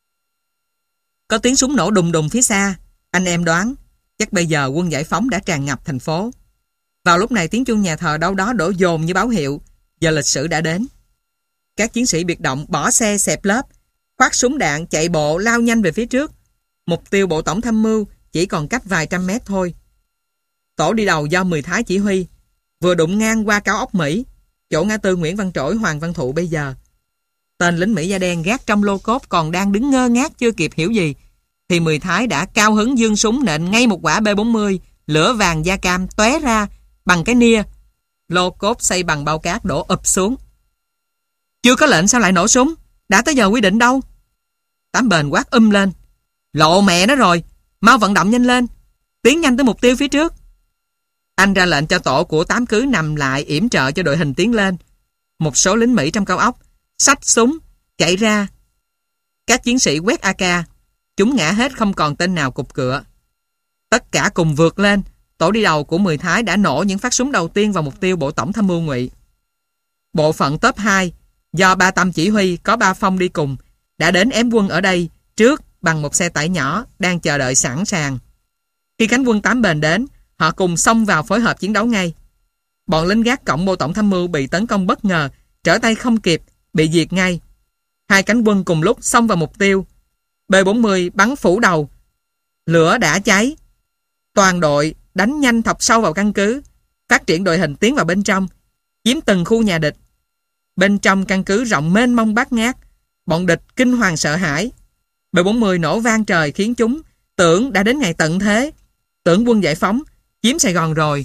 Có tiếng súng nổ đùng đùng phía xa. Anh em đoán chắc bây giờ quân giải phóng đã tràn ngập thành phố. Vào lúc này tiếng chuông nhà thờ đâu đó đổ dồn như báo hiệu giờ lịch sử đã đến. Các chiến sĩ biệt động bỏ xe xẹp lớp, khoác súng đạn chạy bộ lao nhanh về phía trước. Mục tiêu bộ tổng tham mưu chỉ còn cách vài trăm mét thôi. Tổ đi đầu do Mười Thái chỉ huy vừa đụng ngang qua cao ốc Mỹ, chỗ ngã tư Nguyễn Văn Trỗi, Hoàng Văn Thụ bây giờ. Tên lính Mỹ da đen gác trong lô cốt còn đang đứng ngơ ngác chưa kịp hiểu gì, thì Mười Thái đã cao hứng giương súng nện ngay một quả B40 lửa vàng da cam tóe ra bằng cái nia. Lô cốt xây bằng bao cát đổ ụp xuống. Chưa có lệnh sao lại nổ súng? Đã tới giờ quy định đâu? Tám Bền quát lên. Lộ mẹ nó rồi, mau vận động nhanh lên, tiến nhanh tới mục tiêu phía trước. Anh ra lệnh cho tổ của Tám Cứ nằm lại yểm trợ cho đội hình tiến lên. Một số lính Mỹ trong cao ốc xách súng chạy ra. Các chiến sĩ quét AK, chúng ngã hết không còn tên nào cục cựa. Tất cả cùng vượt lên. Tổ đi đầu của Mười Thái đã nổ những phát súng đầu tiên vào mục tiêu bộ tổng tham mưu Ngụy. Bộ phận top 2 do Ba Tâm chỉ huy, có Ba Phong đi cùng, đã đến ém quân ở đây trước bằng một xe tải nhỏ đang chờ đợi sẵn sàng. Khi cánh quân Tám Bền đến, họ cùng xông vào phối hợp chiến đấu ngay. Bọn lính gác cổng bộ tổng tham mưu bị tấn công bất ngờ, trở tay không kịp, bị diệt ngay. Hai cánh quân cùng lúc xông vào mục tiêu. B40 bắn phủ đầu. Lửa đã cháy. Toàn đội đánh nhanh thọc sâu vào căn cứ, phát triển đội hình tiến vào bên trong, chiếm từng khu nhà địch. Bên trong căn cứ rộng mênh mông bát ngát, bọn địch kinh hoàng sợ hãi. B40 nổ vang trời khiến chúng tưởng đã đến ngày tận thế, tưởng quân giải phóng chiếm Sài Gòn rồi.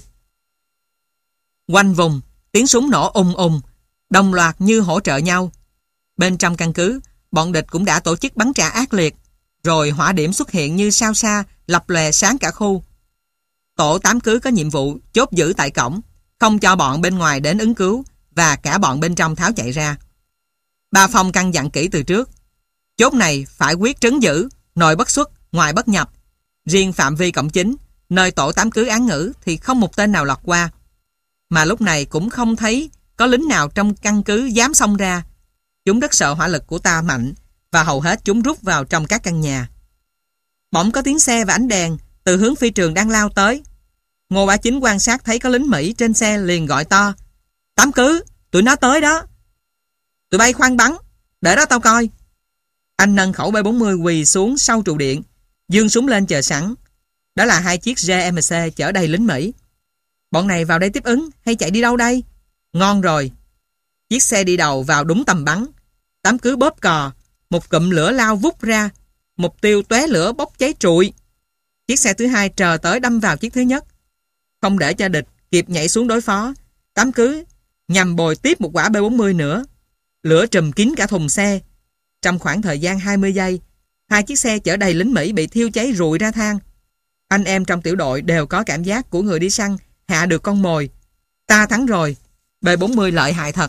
Quanh vùng, tiếng súng nổ ùng ùng, đồng loạt như hỗ trợ nhau. Bên trong căn cứ, bọn địch cũng đã tổ chức bắn trả ác liệt, rồi hỏa điểm xuất hiện như sao xa, lập lòe sáng cả khu. Tổ Tám Cứ có nhiệm vụ chốt giữ tại cổng, không cho bọn bên ngoài đến ứng cứu, và cả bọn bên trong tháo chạy ra. Ba Phong căn dặn kỹ từ trước, chốt này phải quyết trấn giữ, nội bất xuất, ngoài bất nhập. Riêng phạm vi cổng chính, nơi tổ Tám Cứ án ngữ thì không một tên nào lọt qua. Mà lúc này cũng không thấy có lính nào trong căn cứ dám xông ra. Chúng rất sợ hỏa lực của ta mạnh, và hầu hết chúng rút vào trong các căn nhà. Bỗng có tiếng xe và ánh đèn từ hướng phi trường đang lao tới. Ngô Bá Chính quan sát thấy có lính Mỹ trên xe liền gọi to: Tám Cứ, tụi nó tới đó. Tụi bay khoan bắn, để đó tao coi. Anh nâng khẩu B40 quỳ xuống sau trụ điện, giương súng lên chờ sẵn. Đó là hai chiếc GMC chở đầy lính Mỹ. Bọn này vào đây tiếp ứng hay chạy đi đâu đây? Ngon rồi. Chiếc xe đi đầu vào đúng tầm bắn. Tám Cứ bóp cò, một cụm lửa lao vút ra, mục tiêu tóe lửa bốc cháy trụi. Chiếc xe thứ hai trờ tới đâm vào chiếc thứ nhất. Không để cho địch kịp nhảy xuống đối phó, Tám Cứ nhằm bồi tiếp một quả B40 nữa. Lửa trùm kín cả thùng xe. Trong khoảng thời gian 20 giây, hai chiếc xe chở đầy lính Mỹ bị thiêu cháy rụi ra than. Anh em trong tiểu đội đều có cảm giác của người đi săn hạ được con mồi. Ta thắng rồi, B40 lợi hại thật.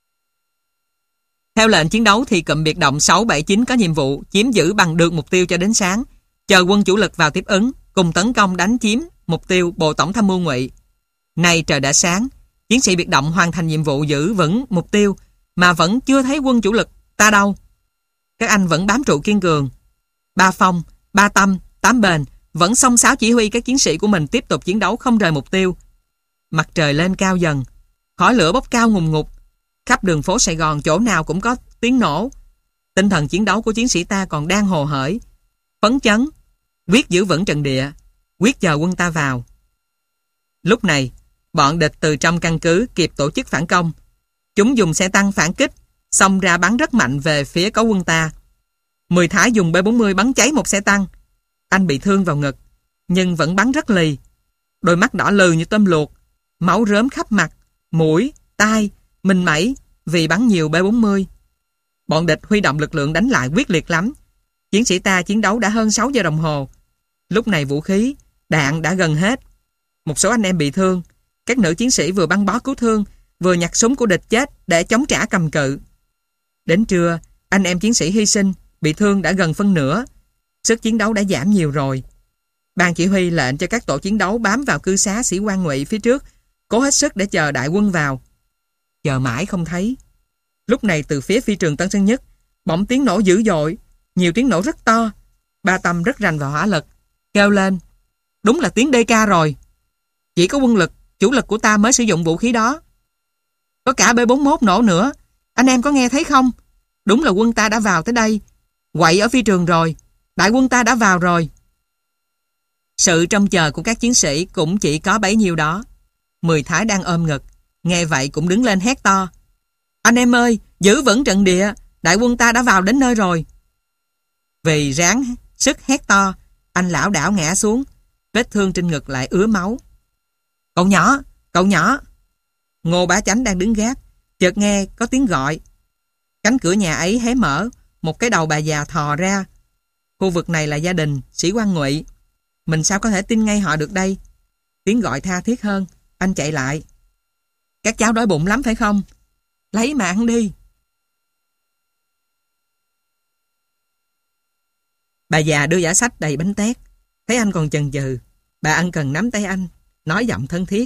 Theo lệnh chiến đấu thì cụm biệt động 679 có nhiệm vụ chiếm giữ bằng được mục tiêu cho đến sáng, chờ quân chủ lực vào tiếp ứng, cùng tấn công đánh chiếm mục tiêu bộ tổng tham mưu Ngụy. Nay trời đã sáng, chiến sĩ biệt động hoàn thành nhiệm vụ giữ vững mục tiêu mà vẫn chưa thấy quân chủ lực ta đâu. Các anh vẫn bám trụ kiên cường. Ba Phong, Ba Tâm, Tám Bền vẫn xông xáo chỉ huy các chiến sĩ của mình tiếp tục chiến đấu không rời mục tiêu. Mặt trời lên cao dần, khói lửa bốc cao ngùn ngụt. Khắp đường phố Sài Gòn chỗ nào cũng có tiếng nổ. Tinh thần chiến đấu của chiến sĩ ta còn đang hồ hởi, phấn chấn, quyết giữ vững trận địa, quyết chờ quân ta vào. Lúc này, bọn địch từ trong căn cứ kịp tổ chức phản công. Chúng dùng xe tăng phản kích, xông ra bắn rất mạnh về phía có quân ta. Mười Thái dùng B40 bắn cháy một xe tăng. Anh bị thương vào ngực, nhưng vẫn bắn rất lì. Đôi mắt đỏ lừ như tôm luộc, máu rớm khắp mặt, mũi, tai, mình mẩy vì bắn nhiều B40. Bọn địch huy động lực lượng đánh lại quyết liệt lắm. Chiến sĩ ta chiến đấu đã hơn 6 giờ đồng hồ. Lúc này vũ khí, đạn đã gần hết. Một số anh em bị thương. Các nữ chiến sĩ vừa băng bó cứu thương, vừa nhặt súng của địch chết để chống trả cầm cự. Đến trưa, anh em chiến sĩ hy sinh, bị thương đã gần phân nửa. Sức chiến đấu đã giảm nhiều rồi. Ban chỉ huy lệnh cho các tổ chiến đấu bám vào cư xá sĩ quan Ngụy phía trước, cố hết sức để chờ đại quân vào. Chờ mãi không thấy. Lúc này từ phía phi trường Tân Sơn Nhất, bỗng tiếng nổ dữ dội, nhiều tiếng nổ rất to. Ba Tâm rất rành vào hỏa lực, kêu lên: đúng là tiếng DK rồi. Chỉ có quân lực, chủ lực của ta mới sử dụng vũ khí đó. Có cả B41 nổ nữa. Anh em có nghe thấy không? Đúng là quân ta đã vào tới đây. Quậy ở phi trường rồi. Đại quân ta đã vào rồi. Sự trông chờ của các chiến sĩ cũng chỉ có bấy nhiêu đó. Mười Thái đang ôm ngực, nghe vậy cũng đứng lên hét to: anh em ơi, giữ vững trận địa, đại quân ta đã vào đến nơi rồi. Vì ráng sức hét to, anh lảo đảo ngã xuống, vết thương trên ngực lại ứa máu. Cậu nhỏ, cậu nhỏ. Ngô Bá Chánh đang đứng gác, chợt nghe có tiếng gọi. Cánh cửa nhà ấy hé mở, một cái đầu bà già thò ra. Khu vực này là gia đình sĩ quan Ngụy. Mình sao có thể tin ngay họ được đây? Tiếng gọi tha thiết hơn, anh chạy lại. Các cháu đói bụng lắm phải không? Lấy mà ăn đi. Bà già đưa giỏ sách đầy bánh tét. Thấy anh còn chần chừ, bà ân cần nắm tay anh, nói giọng thân thiết: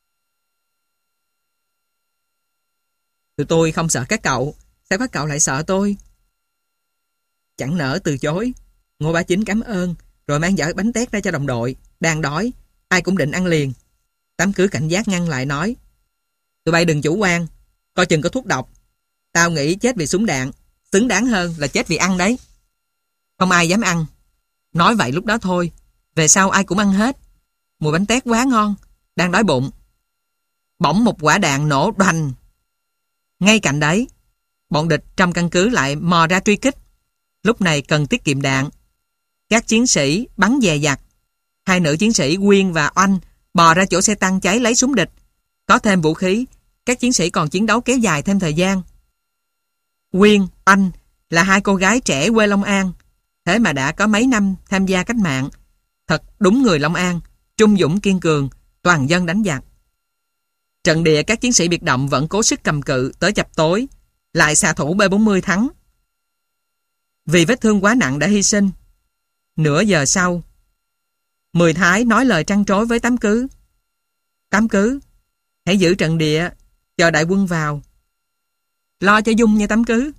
tụi tôi không sợ các cậu. Sao các cậu lại sợ tôi? Chẳng nỡ từ chối. Ngô Bá Chính cảm ơn, rồi mang giỏ bánh tét ra cho đồng đội. Đang đói, ai cũng định ăn liền. Tám cứ cảnh giác ngăn lại nói: tụi bay đừng chủ quan, coi chừng có thuốc độc. Tao nghĩ chết vì súng đạn xứng đáng hơn là chết vì ăn đấy. Không ai dám ăn. Nói vậy lúc đó thôi, về sau ai cũng ăn hết. Mùi bánh tét quá ngon, đang đói bụng. Bỗng một quả đạn nổ đoành. Ngay cạnh đấy, bọn địch trong căn cứ lại mò ra truy kích. Lúc này cần tiết kiệm đạn. Các chiến sĩ bắn dè dặt. Hai nữ chiến sĩ Quyên và Oanh bò ra chỗ xe tăng cháy lấy súng địch. Có thêm vũ khí, các chiến sĩ còn chiến đấu kéo dài thêm thời gian. Quyên, Oanh là hai cô gái trẻ quê Long An, thế mà đã có mấy năm tham gia cách mạng. Thật đúng người Long An, trung dũng kiên cường, toàn dân đánh giặc. Trận địa các chiến sĩ biệt động vẫn cố sức cầm cự tới chập tối, lại xạ thủ B40 thắng. Vì vết thương quá nặng đã hy sinh. Nửa giờ sau, Mười Thái nói lời trăn trối với Tám Cứ. Tám Cứ, hãy giữ trận địa, chờ đại quân vào. Lo cho Dung nha Tám Cứ.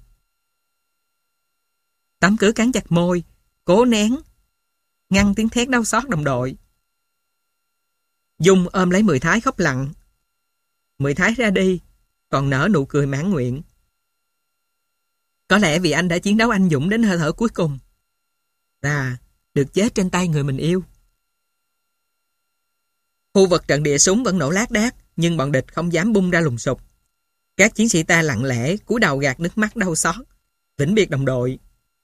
Tám Cứ cắn chặt môi, cố nén, ngăn tiếng thét đau xót đồng đội. Dung ôm lấy Mười Thái khóc lặng. Mười Thái ra đi, còn nở nụ cười mãn nguyện. Có lẽ vì anh đã chiến đấu anh dũng đến hơi thở cuối cùng, và được chết trên tay người mình yêu. Khu vực trận địa súng vẫn nổ lác đác, nhưng bọn địch không dám bung ra lùng sục. Các chiến sĩ ta lặng lẽ cúi đầu gạt nước mắt đau xót, vĩnh biệt đồng đội.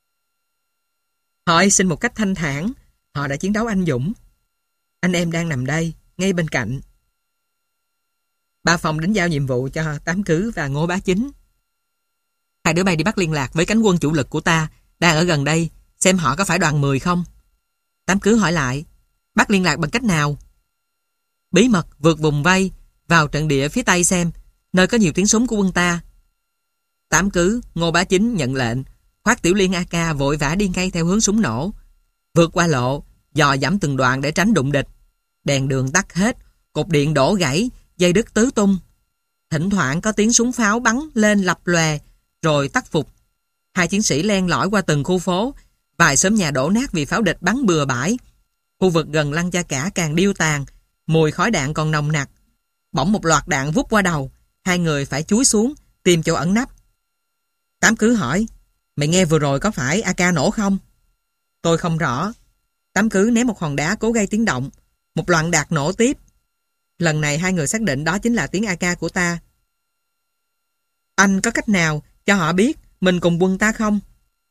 Họ hy sinh một cách thanh thản, họ đã chiến đấu anh dũng. Anh em đang nằm đây, ngay bên cạnh. Ba Phòng đánh giao nhiệm vụ cho Tám Cứ và Ngô Bá Chính. Hai đứa bay đi bắt liên lạc với cánh quân chủ lực của ta đang ở gần đây, xem họ có phải đoàn 10 không. Tám Cứ hỏi lại: bắt liên lạc bằng cách nào? Bí mật vượt vùng vây vào trận địa phía tây xem, nơi có nhiều tiếng súng của quân ta. Tám Cứ, Ngô Bá Chính nhận lệnh, khoác tiểu liên AK vội vã đi ngay theo hướng súng nổ. Vượt qua lộ, dò dẫm từng đoạn để tránh đụng địch. Đèn đường tắt hết, cột điện đổ gãy, dây đứt tứ tung. Thỉnh thoảng có tiếng súng pháo bắn lên lập lòe, rồi tắt phục. Hai chiến sĩ len lỏi qua từng khu phố, vài xóm nhà đổ nát vì pháo địch bắn bừa bãi. Khu vực gần Lăng Cha Cả càng điêu tàn, mùi khói đạn còn nồng nặc. Bỗng một loạt đạn vút qua đầu, hai người phải chúi xuống tìm chỗ ẩn nấp. Tám Cứ hỏi: mày nghe vừa rồi có phải AK nổ không? Tôi không rõ. Tám Cứ ném một hòn đá cố gây tiếng động. Một loạt đạn nổ tiếp. Lần này hai người xác định đó chính là tiếng AK của ta. Anh có cách nào cho họ biết mình cùng quân ta không?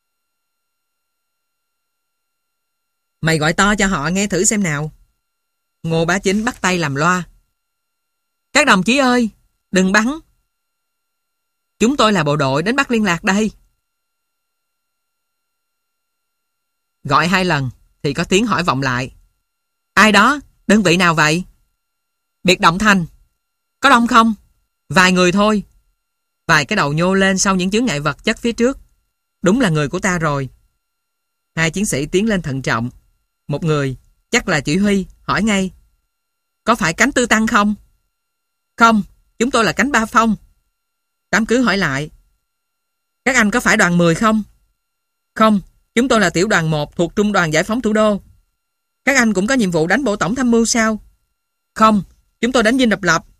Mày gọi to cho họ nghe thử xem nào. Ngô Bá Chính bắt tay làm loa. Các đồng chí ơi, đừng bắn. Chúng tôi là bộ đội đến bắt liên lạc đây. Gọi 2 lần thì có tiếng hỏi vọng lại. Ai đó? Đơn vị nào vậy? Biệt động Thành. Có đông không? Vài người thôi. Vài cái đầu nhô lên sau những chướng ngại vật chất phía trước. Đúng là người của ta rồi. Hai chiến sĩ tiến lên thận trọng. Một người Chắc là chỉ huy, hỏi ngay. Có phải cánh Tư Tăng không? Không, chúng tôi là cánh Ba Phong. Tám cứ hỏi lại. Các anh có phải đoàn 10 không? Không, chúng tôi là tiểu đoàn 1 thuộc Trung đoàn Giải phóng Thủ đô. Các anh cũng có nhiệm vụ đánh bộ tổng tham mưu sao? Không, chúng tôi đánh Dinh Độc Lập.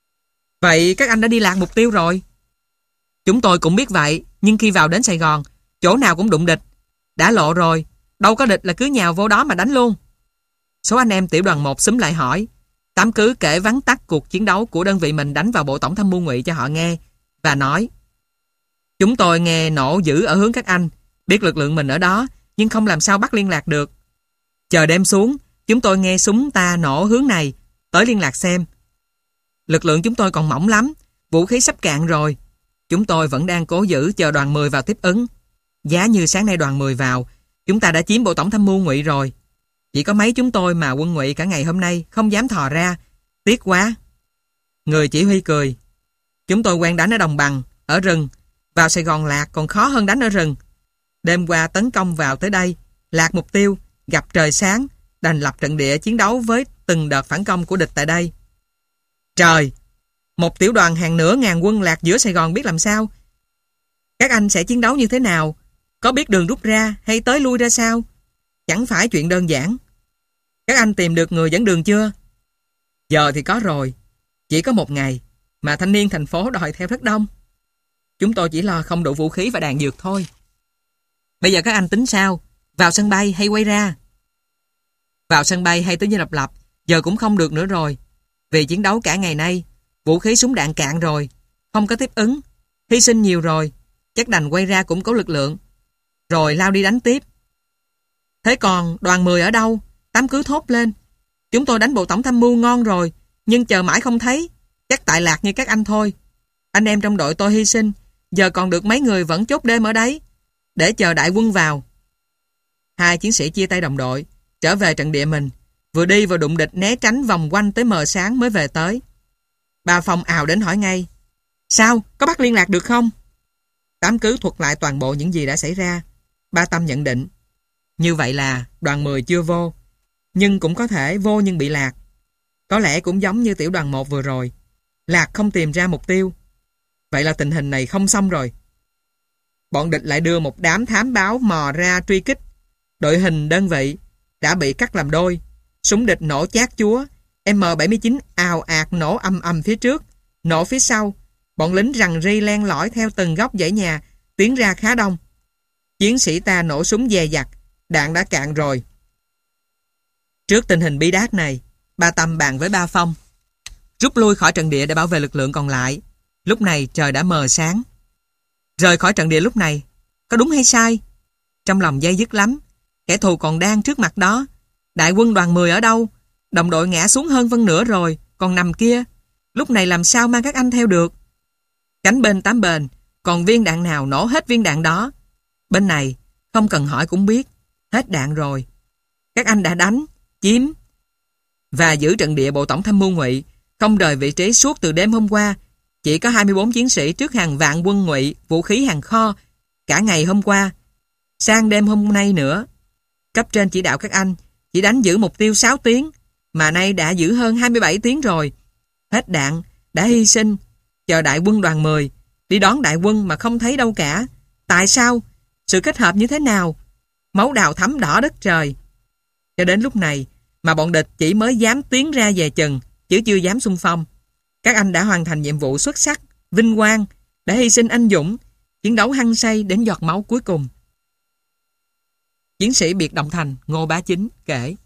Vậy các anh đã đi lạc mục tiêu rồi? Chúng tôi cũng biết vậy, nhưng khi vào đến Sài Gòn, chỗ nào cũng đụng địch. Đã lộ rồi, đâu có địch là cứ nhào vô đó mà đánh luôn. Số anh em tiểu đoàn 1 xúm lại hỏi. Tám cứ kể vắn tắt cuộc chiến đấu của đơn vị mình đánh vào bộ tổng tham mưu Ngụy cho họ nghe và nói: chúng tôi nghe nổ dữ ở hướng các anh, biết lực lượng mình ở đó, nhưng không làm sao bắt liên lạc được. Chờ đêm xuống, chúng tôi nghe súng ta nổ hướng này, tới liên lạc xem. Lực lượng chúng tôi còn mỏng lắm, vũ khí sắp cạn rồi. Chúng tôi vẫn đang cố giữ chờ đoàn 10 vào tiếp ứng. Giá như sáng nay đoàn 10 vào, chúng ta đã chiếm bộ tổng tham mưu Ngụy rồi. Chỉ có mấy chúng tôi mà quân Ngụy cả ngày hôm nay không dám thò ra. Tiếc quá. Người chỉ huy cười. Chúng tôi quen đánh ở đồng bằng, ở rừng. Vào Sài Gòn lạc còn khó hơn đánh ở rừng. Đêm qua tấn công vào tới đây, lạc mục tiêu, gặp trời sáng, đành lập trận địa chiến đấu với từng đợt phản công của địch tại đây. Trời! Một tiểu đoàn hàng nửa ngàn quân lạc giữa Sài Gòn biết làm sao? Các anh sẽ chiến đấu như thế nào? Có biết đường rút ra hay tới lui ra sao? Chẳng phải chuyện đơn giản. Các anh tìm được người dẫn đường chưa? Giờ thì có rồi. Chỉ có một ngày mà thanh niên thành phố đòi theo rất đông. Chúng tôi chỉ lo không đủ vũ khí và đạn dược thôi. Bây giờ các anh tính sao? Vào sân bay hay quay ra? Vào sân bay hay tới Dinh Độc Lập giờ cũng không được nữa rồi. Vì chiến đấu cả ngày nay, vũ khí súng đạn cạn rồi, không có tiếp ứng, hy sinh nhiều rồi, chắc đành quay ra củng cố lực lượng, rồi lao đi đánh tiếp. Thế còn đoàn 10 ở đâu? Tám cứ thốt lên. Chúng tôi đánh bộ tổng tham mưu ngon rồi, nhưng chờ mãi không thấy, chắc tại lạc như các anh thôi. Anh em trong đội tôi hy sinh, giờ còn được mấy người vẫn chốt đêm ở đấy, để chờ đại quân vào. Hai chiến sĩ chia tay đồng đội, trở về trận địa mình, vừa đi vừa đụng địch né tránh vòng quanh tới mờ sáng mới về tới. Ba Phong ào đến hỏi ngay. Sao? Có bắt liên lạc được không? Tám cứ thuật lại toàn bộ những gì đã xảy ra. Ba Tâm nhận định. Như vậy là đoàn 10 chưa vô, nhưng cũng có thể vô nhưng bị lạc. Có lẽ cũng giống như tiểu đoàn 1 vừa rồi, lạc không tìm ra mục tiêu. Vậy là tình hình này không xong rồi. Bọn địch lại đưa một đám thám báo mò ra truy kích. Đội hình đơn vị đã bị cắt làm đôi. Súng địch nổ chát chúa. M79 ào ạt nổ ầm ầm phía trước, nổ phía sau. Bọn lính rằn ri len lỏi theo từng góc dãy nhà, tiến ra khá đông. Chiến sĩ ta nổ súng dè dặt, đạn đã cạn rồi. Trước tình hình bí đát này, Ba Tâm bàn với Ba Phong rút lui khỏi trận địa để bảo vệ lực lượng còn lại. Lúc này trời đã mờ sáng. Rời khỏi trận địa lúc này, có đúng hay sai? Trong lòng day dứt lắm. Kẻ thù còn đang trước mặt đó. Đại quân đoàn 10 ở đâu? Đồng đội ngã xuống hơn phân nửa rồi, còn nằm kia. Lúc này làm sao mang các anh theo được? Cánh bên tám bền, còn viên đạn nào nổ hết viên đạn đó. Bên này, không cần hỏi cũng biết, hết đạn rồi. Các anh đã đánh, chiếm và giữ trận địa bộ tổng tham mưu Ngụy, không rời vị trí suốt từ đêm hôm qua. Chỉ có 24 chiến sĩ trước hàng vạn quân Ngụy, vũ khí hàng kho, cả ngày hôm qua, sang đêm hôm nay nữa. Cấp trên chỉ đạo các anh chỉ đánh giữ mục tiêu 6 tiếng, mà nay đã giữ hơn 27 tiếng rồi. Hết đạn, đã hy sinh, chờ đại quân đoàn 10, đi đón đại quân mà không thấy đâu cả. Tại sao? Sự kết hợp như thế nào? Máu đào thấm đỏ đất trời. Cho đến lúc này mà bọn địch chỉ mới dám tiến ra về chừng, chứ chưa dám xung phong. Các anh đã hoàn thành nhiệm vụ xuất sắc, vinh quang, đã hy sinh anh dũng, chiến đấu hăng say đến giọt máu cuối cùng. Chiến sĩ biệt động thành Ngô Bá Chính kể.